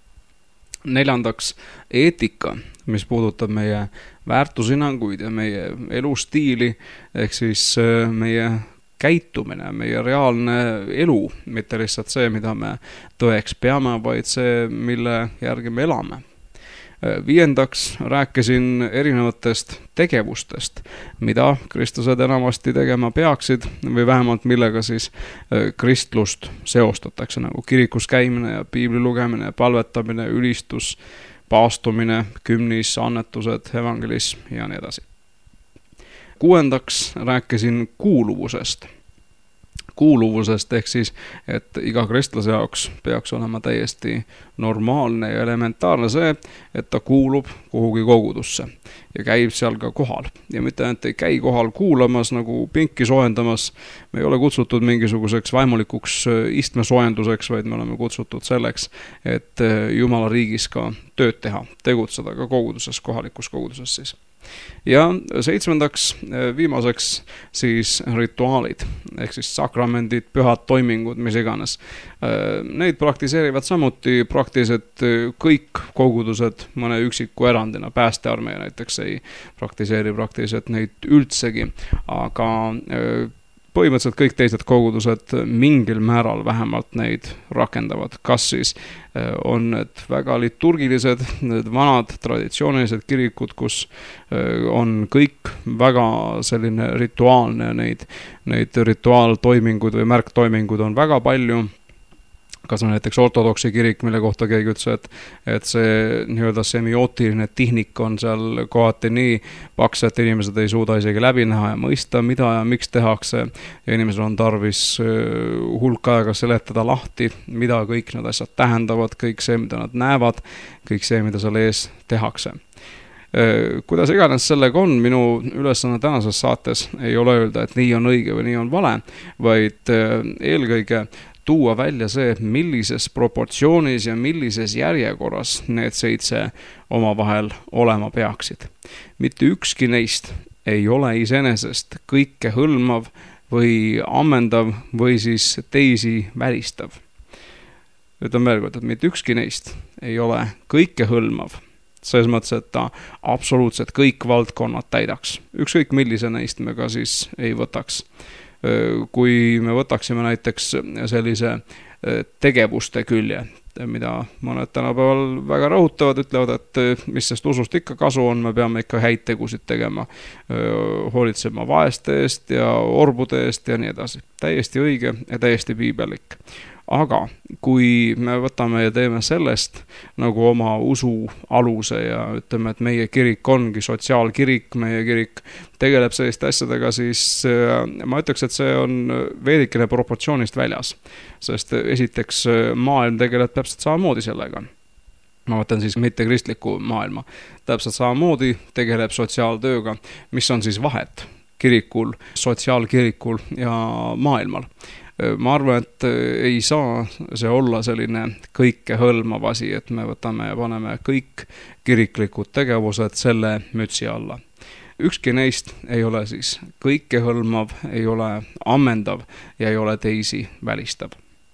Neljandaks, eetika, mis puudutab meie väärtushinnanguid ja meie elustiili, ehk siis meie käitumine, meie reaalne elu, mitte lihtsalt see, mida me tõeks peame, vaid see, mille järgi me elame. Viiendaks rääkisin erinevatest tegevustest, mida kristlased enamasti tegema peaksid või vähemalt millega siis kristlust seostatakse, nagu kirikus käimine ja piibli lugemine, palvetamine, ülistus, paastumine, kümnis, annetused, evangelism ja nii edasi. Kuuendaks rääkisin kuuluvusest. Kuuluvusest ehk siis, et iga kristlase jaoks peaks olema täiesti normaalne ja elementaarne see, et ta kuulub kuhugi kogudusse ja käib seal ka kohal. Ja mitte ainult ei käi kohal kuulamas, nagu pinki soojendamas, me ei ole kutsutud mingisuguseks vaimulikuks istmesoojenduseks, vaid me oleme kutsutud selleks, et Jumala riigis ka tööd teha, tegutseda ka koguduses, kohalikus koguduses siis. Ja 7. viimaseks siis rituaalid, ehk siis sakramendid, pühad toimingud, mis iganes. Neid praktiseerivad samuti praktiliselt kõik kogudused mõne üksiku erandina. Päästearmee näiteks ei praktiseeri praktiliselt neid üldsegi, aga põhimõtteliselt kõik teised kogudused mingil määral vähemalt neid rakendavad. Kas siis on need väga liturgilised, need vanad traditsioonilised kirikud, kus on kõik väga selline rituaalne, neid rituaaltoimingud või märktoimingud on väga palju, kas on näiteks ortodoksi kirik, mille kohta keegi ütles, et see nii-öelda semiootiline tihnik on seal kohati nii paks, et inimesed ei suuda isegi läbi näha ja mõista, mida ja miks tehakse ja inimesel on tarvis hulk aega seletada lahti, mida kõik need asjad tähendavad, kõik see, mida nad näevad, kõik see, mida seal ees tehakse. Kuidas iganes sellega on, minu ülesanne tänases saates ei ole öelda, et nii on õige või nii on vale, vaid eelkõige tuua välja see, millises proportsioonis ja millises järjekorras need 7 omavahel olema peaksid. Mitte ükski neist ei ole iseenesest kõike hõlmav või ammendav või siis teisi välistav. Ütlen veel kord, et mitte ükski neist ei ole kõike hõlmav, selles mõttes, et ta absoluutselt kõik valdkonnad täidaks. Ükskõik millise neist me ka siis ei võtaks. Kui me võtaksime näiteks sellise tegevuste külje, mida mõned tänapäeval väga rõhutavad, ütlevad, et mis sest usust ikka kasu on, me peame ikka häid tegusid tegema, hoolitsema vaeste eest ja orbude eest ja nii edasi. Täiesti õige ja täiesti piibelik. Aga kui me võtame ja teeme sellest nagu oma usu aluse ja ütleme, et meie kirik ongi sotsiaalkirik, meie kirik tegeleb selliste asjadega, siis ma ütleks, et see on veidikene proportsioonist väljas. Sest esiteks maailm tegeleb täpselt samamoodi sellega. Ma võtan siis mitte kristliku maailma. Täpselt samamoodi tegeleb sotsiaaltööga, mis on siis vahet kirikul, sotsiaalkirikul ja maailmal. Ma arvan, et ei saa see olla selline kõike hõlmav asi, et me võtame ja paneme kõik kiriklikud tegevused selle mütsi alla. Ükski neist ei ole siis kõike hõlmav, ei ole ammendav ja ei ole teisi välistav.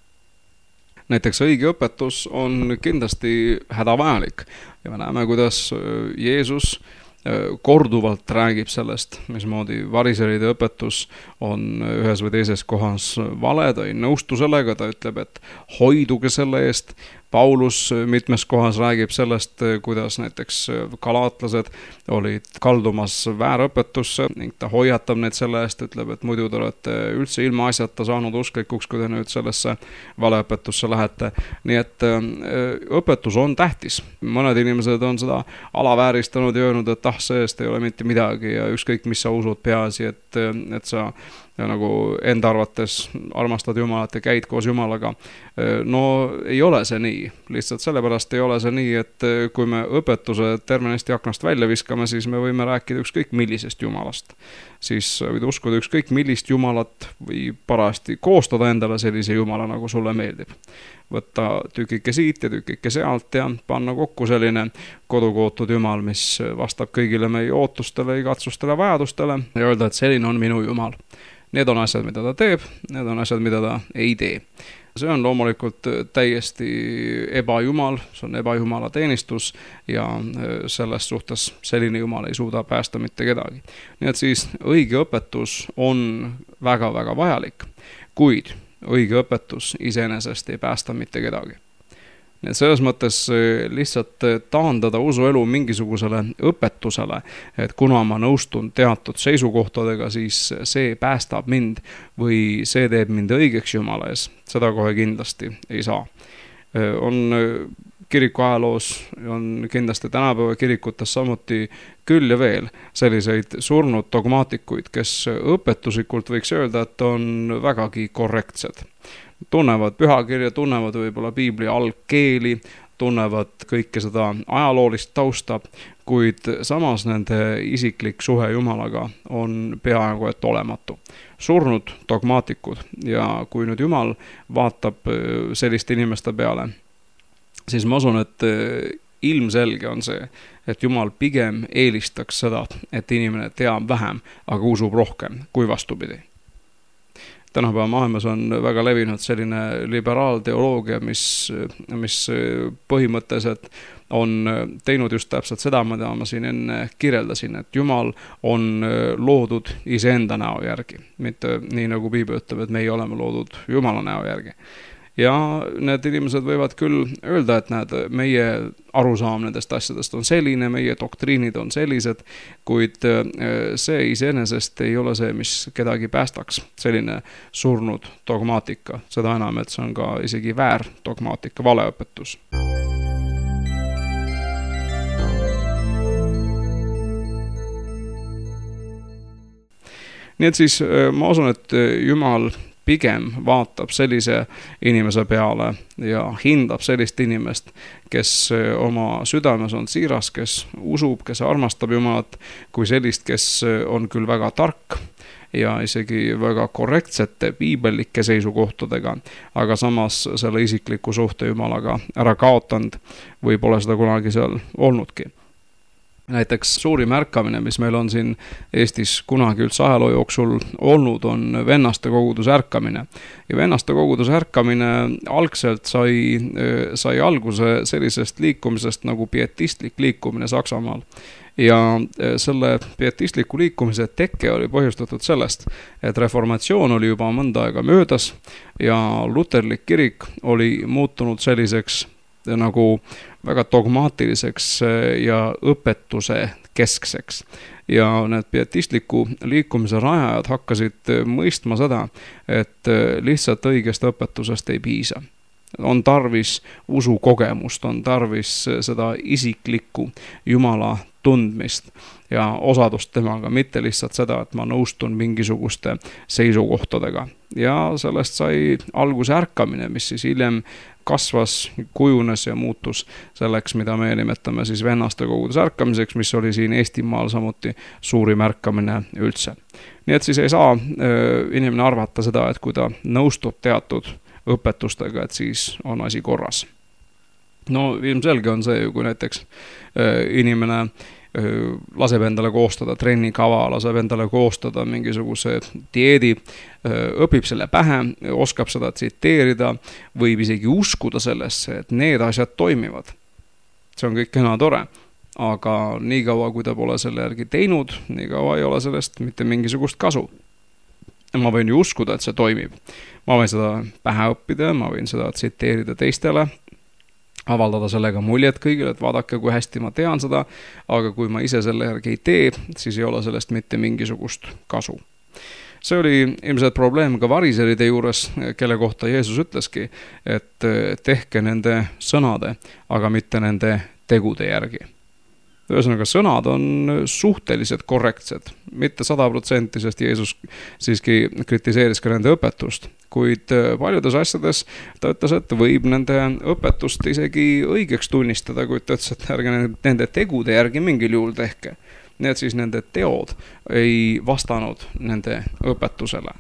Näiteks õige õpetus on kindlasti hädavajalik ja me näeme, kuidas Jeesus korduvalt räägib sellest, mismoodi variseride õpetus on ühes või teises kohas vale, ta ei nõustu sellega, ta ütleb, et hoiduge selle eest. Paulus mitmes kohas räägib sellest, kuidas näiteks galaatlased olid kaldumas väärõpetusse ning ta hoiatab neid selle eest, ütleb, et muidu te olete üldse ilma asjata saanud usklikuks, kui te nüüd sellesse valeõpetusse lähete. Nii et õpetus on tähtis. Mõned inimesed on seda alavääristanud ja öelnud, et seest ei ole mitte midagi ja ükskõik mis sa usud, peaasi, et sa ja nagu enda arvates armastad Jumalat ja käid koos Jumalaga. No ei ole see nii. Lihtsalt sellepärast ei ole see nii, et kui me õpetuse tervenisti aknast välja viskame, siis me võime rääkida ükskõik millisest Jumalast. Siis võid uskuda ükskõik millist Jumalat või parajasti koostada endale sellise Jumala, nagu sulle meeldib. Võtta tükike siit ja tükike sealt ja panna kokku selline kodukootud Jumal, mis vastab kõigile meie ootustele, igatsustele, vajadustele ja öelda, et selline on minu Jumal. Need on asjad, mida ta teeb, need on asjad, mida ta ei tee. See on loomulikult täiesti ebajumal, see on ebajumala teenistus ja selles suhtes selline Jumal ei suuda päästa mitte kedagi. Nii et siis õige õpetus on väga-väga vajalik, kuid õige õpetus iseenesest ei päästa mitte kedagi. Nii et selles mõttes lihtsalt taandada usuelu mingisugusele õpetusele, et kuna ma nõustun teatud seisukohtadega, siis see päästab mind või see teeb mind õigeks Jumala ees. Seda kohe kindlasti ei saa. On kiriku ajaloos, on kindlasti tänapäeva kirikutes samuti küll ja veel selliseid surnud dogmaatikuid, kes õpetuslikult võiks öelda, et on vägagi korrektsed. Tunnevad pühakirja, tunnevad võib-olla piibli algkeeli, tunnevad kõike seda ajaloolist tausta, kuid samas nende isiklik suhe Jumalaga on peaaegu et olematu. Surnud dogmaatikud ja kui nüüd Jumal vaatab selliste inimeste peale, siis ma usun, et ilmselge on see, et Jumal pigem eelistaks seda, et inimene teab vähem, aga usub rohkem kui vastupidi. Tänapäeva maailmas on väga levinud selline liberaalteoloogia, mis põhimõtteliselt on teinud just täpselt seda, mida ma siin enne kirjeldasin, et Jumal on loodud iseenda näo järgi. Mitte nii nagu Piibel ütleb, et meie oleme loodud Jumala näo järgi. ja need inimesed võivad küll öelda, et näed, meie arusaam nendest asjadest on selline, meie doktriinid on sellised, kuid see iseenesest ei ole see, mis kedagi päästaks, selline surnud dogmaatika, seda enam, et see on ka isegi väär dogmaatika, valeõpetus. Nii et siis ma usun, et Jumal pigem vaatab sellise inimese peale ja hindab sellist inimest, kes oma südames on siiras, kes usub, kes armastab Jumalat, kui sellist, kes on küll väga tark ja isegi väga korrektsete piibellike seisukohtadega, aga samas selle isikliku suhte Jumalaga ära kaotanud või pole seda kunagi seal olnudki. Näiteks suurim ärkamine, mis meil on siin Eestis kunagi üldse ajaloo jooksul olnud, on vennaste koguduse ärkamine. Ja vennaste koguduse ärkamine algselt sai alguse sellisest liikumisest nagu pietistlik liikumine Saksamaal. Ja selle pietistliku liikumise tekke oli põhjustatud sellest, et reformatsioon oli juba mõnda aega möödas ja luterlik kirik oli muutunud selliseks nagu väga dogmaatiliseks ja õpetuse keskseks. Ja need pietistliku liikumise rajajad hakkasid mõistma seda, et lihtsalt õigest õpetusest ei piisa. On tarvis usukogemust, on tarvis seda isiklikku Jumala tundmist ja osadust temaga, mitte lihtsalt seda, et ma nõustun mingisuguste seisukohtadega. Ja sellest sai alguse ärkamine, mis siis hiljem kasvas, kujunes ja muutus selleks, mida me nimetame siis vennaste koguduse ärkamiseks, mis oli siin Eestimaal samuti suurim ärkamine üldse. Nii et siis ei saa inimene arvata seda, et kui ta nõustub teatud õpetustega, et siis on asi korras. No ilmselge on see, kui näiteks inimene laseb endale koostada trennikava, laseb endale koostada mingisuguse dieedi, õpib selle pähe, oskab seda tsiteerida, võib isegi uskuda sellesse, et need asjad toimivad. See on kõik kena tore, aga nii kaua, kui ta pole selle järgi teinud, nii kaua ei ole sellest mitte mingisugust kasu. Ma võin ju uskuda, et see toimib. Ma võin seda pähe õppida, ma võin seda tsiteerida teistele, avaldada sellega muljet kõigile, et vaadake, kui hästi ma tean seda, aga kui ma ise selle järgi ei tee, siis ei ole sellest mitte mingisugust kasu. See oli ilmselt probleem ka variseride juures, kelle kohta Jeesus ütleski, et tehke nende sõnade, aga mitte nende tegude järgi. Ühesõnaga, sõnad on suhteliselt korrektsed, mitte 100%, sest Jeesus siiski kritiseeris ka nende õpetust, kuid paljudes asjades ta ütles, et võib nende õpetust isegi õigeks tunnistada, kuid ta ütles, et ärge nende tegude järgi mingil juhul tehke. Nii et siis nende teod ei vastanud nende õpetusele.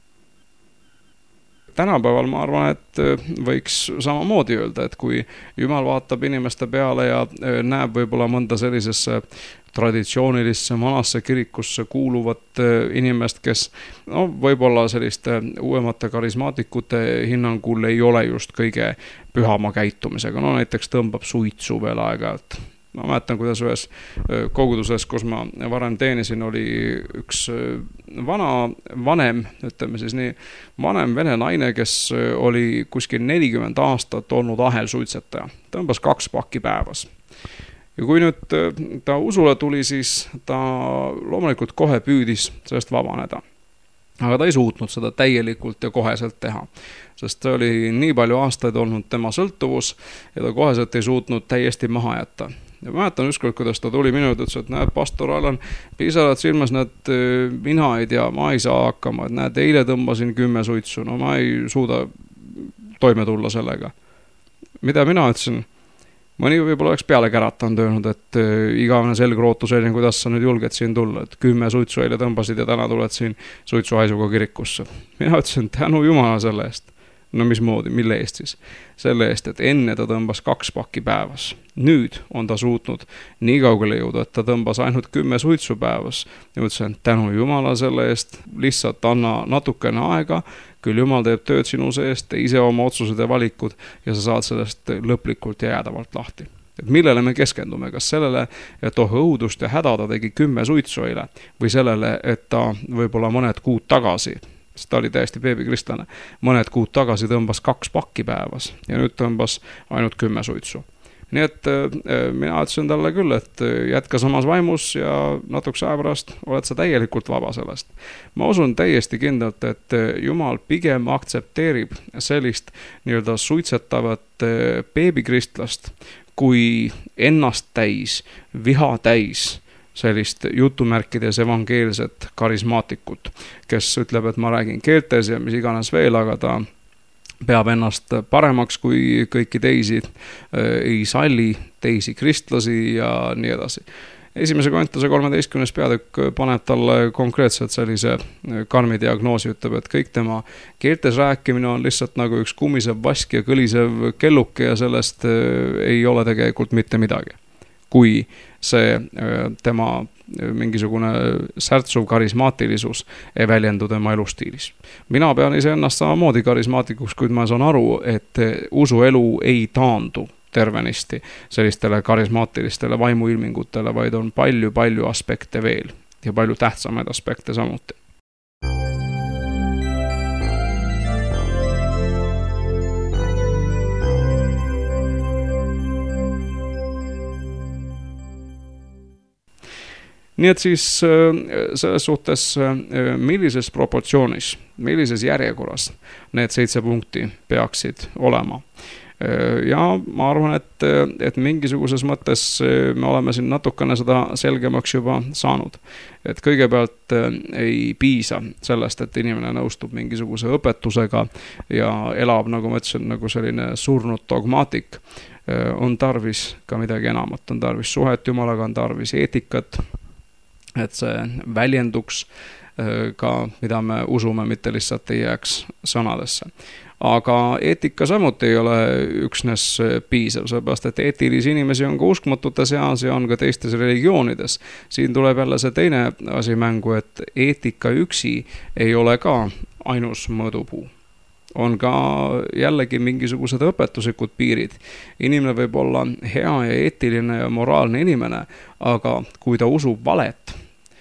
Tänapäeval ma arvan, et võiks samamoodi öelda, et kui Jumal vaatab inimeste peale ja näeb võib-olla mõnda sellisesse traditsioonilisse vanasse kirikusse kuuluvat inimest, kes võib-olla selliste uuemate karismaatikute hinnangul ei ole just kõige pühama käitumisega. No näiteks tõmbab suitsu veel aeg-ajalt. Ma mäletan, kuidas ühes koguduses, kus ma varem teenisin, oli üks vanem, ütleme siis nii, vanem vene naine, kes oli kuskil 40 aastat olnud ahelsuitsetaja. Tõmbas 2 pakki päevas. Ja kui nüüd ta usule tuli, siis ta loomulikult kohe püüdis sellest vabaneda. Aga ta ei suutnud seda täielikult ja koheselt teha, sest see oli nii palju aastaid olnud tema sõltuvus ja ta koheselt ei suutnud täiesti maha jätta. Ja ma mäletan ükskord, kuidas ta tuli minu, ütles, et näed, pastor Allan, piisavalt silmas, näed, mina ei tea, ma ei saa hakkama, et näed, eile tõmbasin 10 suitsu, no ma ei suuda toime tulla sellega. Mida mina ütlesin? Mõni võib-olla oleks peale käratanud öelnud, et igavene selgrootu selline, kuidas sa nüüd julged siin tulla, et 10 suitsu eile tõmbasid ja täna tuled siin suitsuhaisuga kirikusse. Mina ütlesin, tänu Jumala selle eest. No mismoodi, mille eest siis? Selle eest, et enne ta tõmbas 2 pakki päevas. Nüüd on ta suutnud nii kaugele jõuda, et ta tõmbas ainult 10 suitsu päevas. Ja ütlesin, tänu Jumala selle eest, lihtsalt anna natukene aega, küll Jumal teeb tööd sinu seest, ise oma otsused ja valikud ja sa saad sellest lõplikult ja jäädavalt lahti. Et millele me keskendume, kas sellele, et õudust ja häda ta tegi 10 suitsu eile või sellele, et ta võib-olla mõned kuud tagasi sest ta oli täiesti beebikristlane. Mõned kuud tagasi tõmbas 2 pakki päevas ja nüüd tõmbas ainult 10 suitsu. Nii et mina ütlesin talle küll, et jätka samas vaimus ja natukese aja pärast oled sa täielikult vaba sellest. Ma usun täiesti kindlalt, et Jumal pigem aktsepteerib sellist nii-öelda suitsetavat beebikristlast kui ennast täis, viha täis sellist jutumärkides evangeelset karismaatikut, kes ütleb, et ma räägin keeltes ja mis iganes veel, aga ta peab ennast paremaks kui kõiki teisi, ei salli teisi kristlasi ja nii edasi. 1. Korintuse 13. peatükk paneb talle konkreetselt sellise karmi diagnoosi, ütleb, et kõik tema keeltes rääkimine on lihtsalt nagu üks kummisev vask ja kõlisev kelluke ja sellest ei ole tegelikult mitte midagi. Kui see tema mingisugune särtsuv karismaatilisus ei väljendu tema elustiilis. Mina pean iseennast samamoodi karismaatikuks, kuid ma saan aru, et usuelu ei taandu tervenisti sellistele karismaatilistele vaimuilmingutele, vaid on palju aspekte veel ja palju tähtsamaid aspekte samuti. Nii et siis selles suhtes, millises proportsioonis, millises järjekorras need 7 punkti peaksid olema. Ja ma arvan, et mingisuguses mõttes me oleme siin natukene seda selgemaks juba saanud. Et kõigepealt ei piisa sellest, et inimene nõustub mingisuguse õpetusega ja elab, nagu ma ütlesin, nagu selline surnud dogmaatik. On tarvis ka midagi enamat, on tarvis suhet Jumalaga, on tarvis eetikat, et see väljenduks ka, mida me usume, mitte lihtsalt ei jääks sõnadesse. Aga eetika samuti ei ole üksnes piisav, sellepärast, et eetilisi inimesi on ka uskmatute seas ja on ka teistes religioonides. Siin tuleb jälle see teine asi mängu, et eetika üksi ei ole ka ainus mõõdupuu. On ka jällegi mingisugused õpetuslikud piirid. Inimene võib olla hea ja eetiline ja moraalne inimene, aga kui ta usub valet,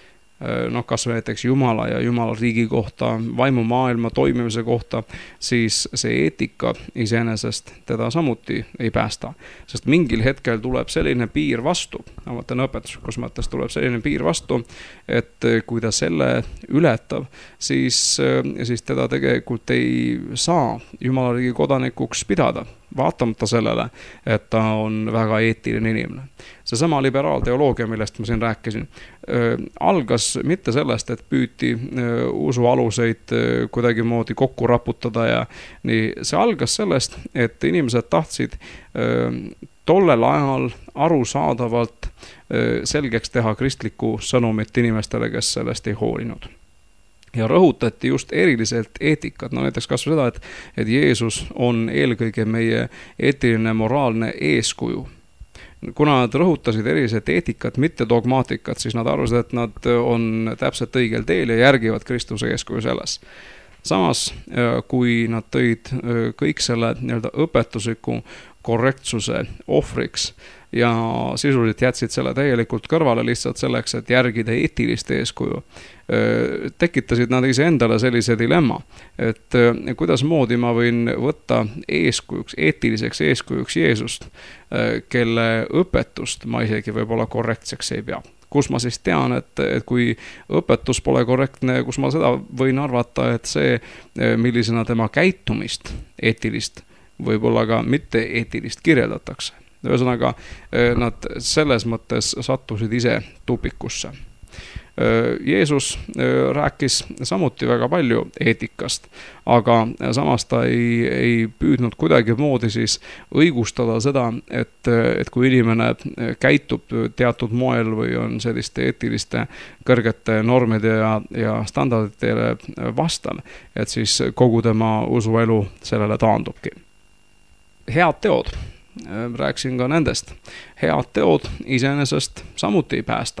kas näiteks Jumala ja Jumala riigi kohta, vaimumaailma toimimise kohta, siis see eetika iseenesest teda samuti ei päästa. Sest mingil hetkel tuleb selline piir vastu, mõtlen õpetuslikus mõttes tuleb selline piir vastu, et kui ta selle ületab, siis teda tegelikult ei saa Jumala riigi kodanikuks pidada, vaatamata sellele, et ta on väga eetiline inimene. Seesama liberaalteoloogia, millest ma siin rääkisin, algas mitte sellest, et püüti usu aluseid kuidagi moodi kokku raputada ja nii. See algas sellest, et inimesed tahtsid tollel ajal arusaadavalt selgeks teha kristlikku sõnumit inimestele, kes sellest ei hoolinud. Ja rõhutati just eriliselt eetikat, näiteks kas seda, et Jeesus on eelkõige meie eetiline, moraalne eeskuju. Kuna nad rõhutasid eriliselt eetikat, mitte dogmaatikat, siis nad arvasid, et nad on täpselt õigel teel ja järgivad Kristuse eeskuju selles. Samas, kui nad tõid kõik selle nii-öelda õpetusliku korrektsuse ohvriks ja sisuliselt jätsid selle täielikult kõrvale lihtsalt selleks, et järgida eetilist eeskuju, tekitasid nad iseendale sellise dilemma, et kuidas moodi ma võin võtta eeskujuks, eetiliseks eeskujuks Jeesust, kelle õpetust ma isegi võib-olla korrektseks ei pea. Kus ma siis tean, et kui õpetus pole korrektne, kus ma seda võin arvata, et see, millisena tema käitumist eetilist, võib-olla ka mitte eetilist kirjeldatakse. Ühesõnaga, nad selles mõttes sattusid ise tupikusse. Jeesus rääkis samuti väga palju eetikast, aga samas ta ei püüdnud kuidagi moodi siis õigustada seda, et kui inimene käitub teatud moel või on selliste eetiliste kõrgete normide ja standarditele vastav, et siis kogu tema usuelu sellele taandubki. Head teod, rääksin ka nendest. Head teod iseenesest samuti ei päästa.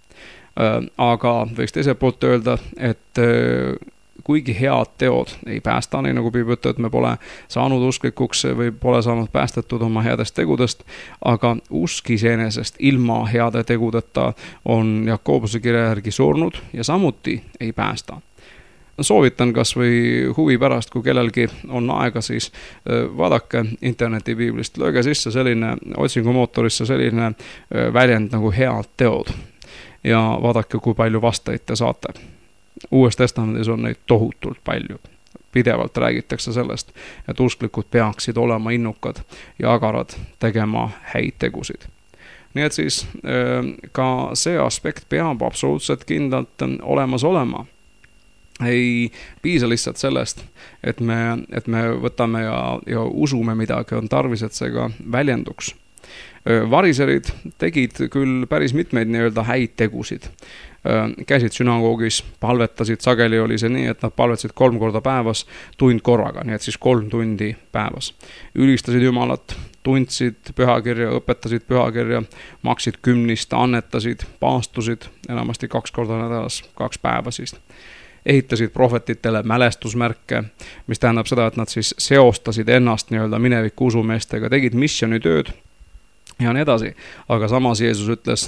Aga võiks teiselt poolt öelda, et kuigi head teod ei päästa, nii nagu Piibel ütleb, et me pole saanud usklikuks või pole saanud päästetud oma headest tegudest, aga usk iseenesest ilma heade tegudeta on Jakobuse kirja järgi surnud ja samuti ei päästa. Soovitan kas või huvi pärast, kui kellelgi on aega, siis vaadake internetipiiblist, lööge sisse selline otsingumootorisse selline väljend nagu head teod ja vaadake, kui palju vastajaid te saate. Uues testamendis on neid tohutult palju. Pidevalt räägitakse sellest, et usklikud peaksid olema innukad ja agarad tegema häid tegusid. Nii et siis ka see aspekt peab absoluutselt kindlalt olemas olema. Ei piisa lihtsalt sellest, et me võtame ja usume midagi, on tarvis, et see ka väljenduks. Variserid tegid küll päris mitmeid nii-öelda häid tegusid. Käisid sünagoogis, palvetasid, sageli oli see nii, et nad palvetasid 3 korda päevas, tund korraga, nii et siis 3 tundi päevas. Ülistasid Jumalat, tundsid pühakirja, õpetasid pühakirja, maksid kümnist, annetasid, paastusid enamasti 2 korda nädalas, 2 päeva siis. Ehitasid prohvetitele mälestusmärke, mis tähendab seda, et nad siis seostasid ennast nii-öelda mineviku usumeestega, tegid missionitööd ja nii edasi, aga samas Jeesus ütles,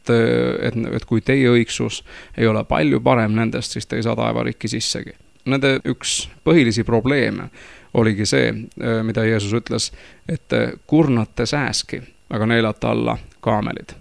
et kui teie õigsus ei ole palju parem nendest, siis te ei saa taevariiki sissegi. Nende üks põhilisi probleeme oligi see, mida Jeesus ütles, et kurnate sääski, aga neelate alla kaamelid.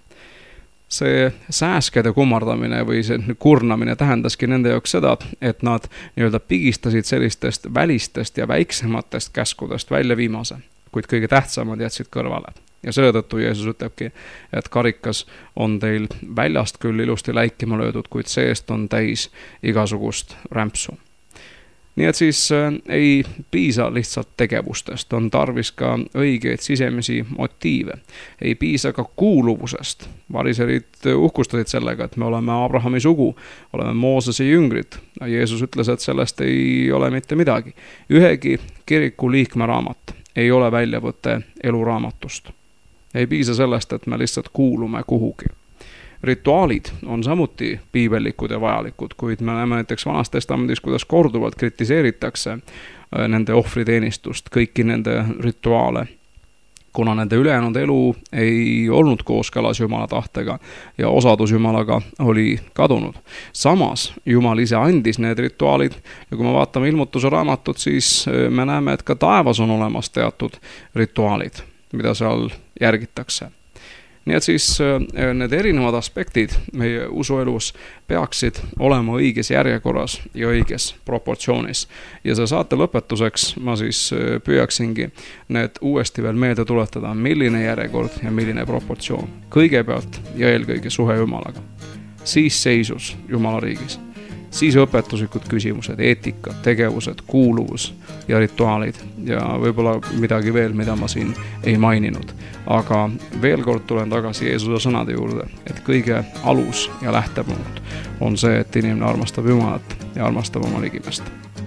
See sääskede kummardamine või see kurnamine tähendaski nende jaoks seda, et nad nii-öelda pigistasid sellistest välistest ja väiksematest käskudest välja viimase, kuid kõige tähtsamad jätsid kõrvale. Ja selle tõttu Jeesus ütlebki, et karikas on teil väljast küll ilusti läikima löödud, kuid seest on täis igasugust rämpsu. Nii et siis ei piisa lihtsalt tegevustest, on tarvis ka õigeid sisemisi motiive. Ei piisa ka kuuluvusest. Variserid uhkustasid sellega, et me oleme Abrahami sugu, oleme Moosese jüngrid. Jeesus ütles, et sellest ei ole mitte midagi. Ühegi kiriku liikme raamat ei ole väljavõte eluraamatust. Ei piisa sellest, et me lihtsalt kuulume kuhugi. Rituaalid on samuti piibellikud ja vajalikud, kuid me näeme näiteks Vanas Testamendis, kuidas korduvalt kritiseeritakse nende ohvriteenistust, kõiki nende rituaale, kuna nende ülejäänud elu ei olnud kooskõlas Jumala tahtega ja osadus Jumalaga oli kadunud. Samas Jumal ise andis need rituaalid ja kui me vaatame ilmutuse raamatut, siis me näeme, et ka taevas on olemas teatud rituaalid, mida seal järgitakse. Nii et siis need erinevad aspektid meie usuelus peaksid olema õiges järjekorras ja õiges proportsioonis. Ja see saate lõpetuseks ma siis püüaksingi need uuesti veel meelde tuletada, milline järjekord ja milline proportsioon. Kõigepealt ja eelkõige suhe Jumalaga. Siis seisus Jumala riigis. Siis õpetuslikud küsimused, eetika, tegevused, kuuluvus ja rituaalid ja võib-olla midagi veel, mida ma siin ei maininud. Aga veel kord tulen tagasi Jeesuse sõnade juurde, et kõige alus ja lähtepunkt on see, et inimene armastab Jumalat ja armastab oma ligimest.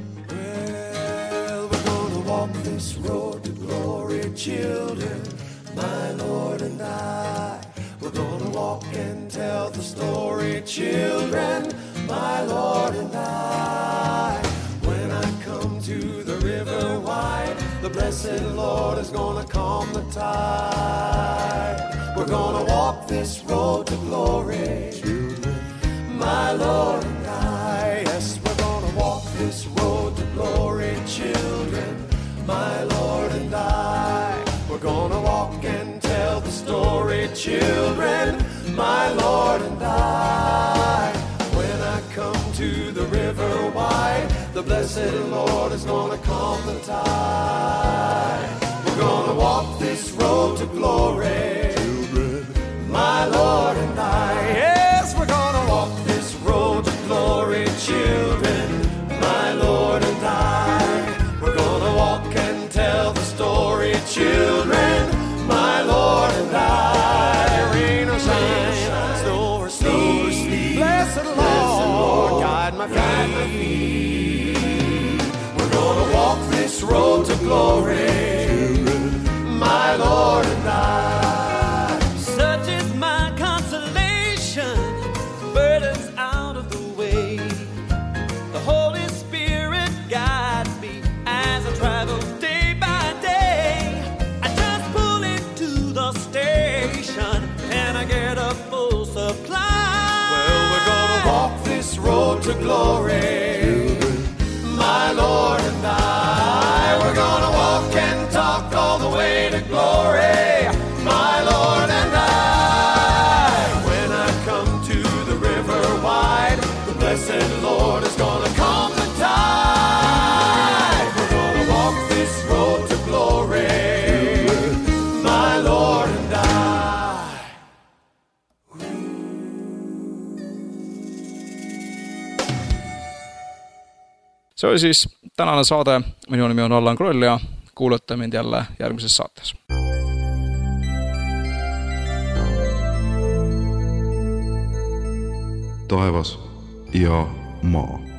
Well, we're gonna walk this road to glory, children, my Lord and I. We're gonna walk and tell the story, children, my Lord and I. When I come to the river wide, the blessed Lord is gonna calm the tide. We're gonna walk this road to glory, my Lord and I. Yes, we're gonna walk this road to glory, children, my Lord and I. We're gonna walk and tell the story, children, my Lord and I. When I come to the river wide, the blessed Lord is gonna calm the tide. We're gonna walk this road to glory, my Lord and I. Yes, we're gonna walk this road to glory, children, my Lord and I. We're gonna walk and tell the story, children, my Lord and I. Rain or shine, snow or sleet, blessed Lord, guide my feet. We're gonna walk this road to glory, my Lord and I. Such is my consolation, burdens out of the way. The Holy Spirit guides me as I travel day by day. I just pull into the station and I get a full supply. Well, we're gonna walk this road to glory, See oli siis tänane saade, minu nimi on Allan Kroll ja kuulate mind jälle järgmises saates. Taevas ja maa.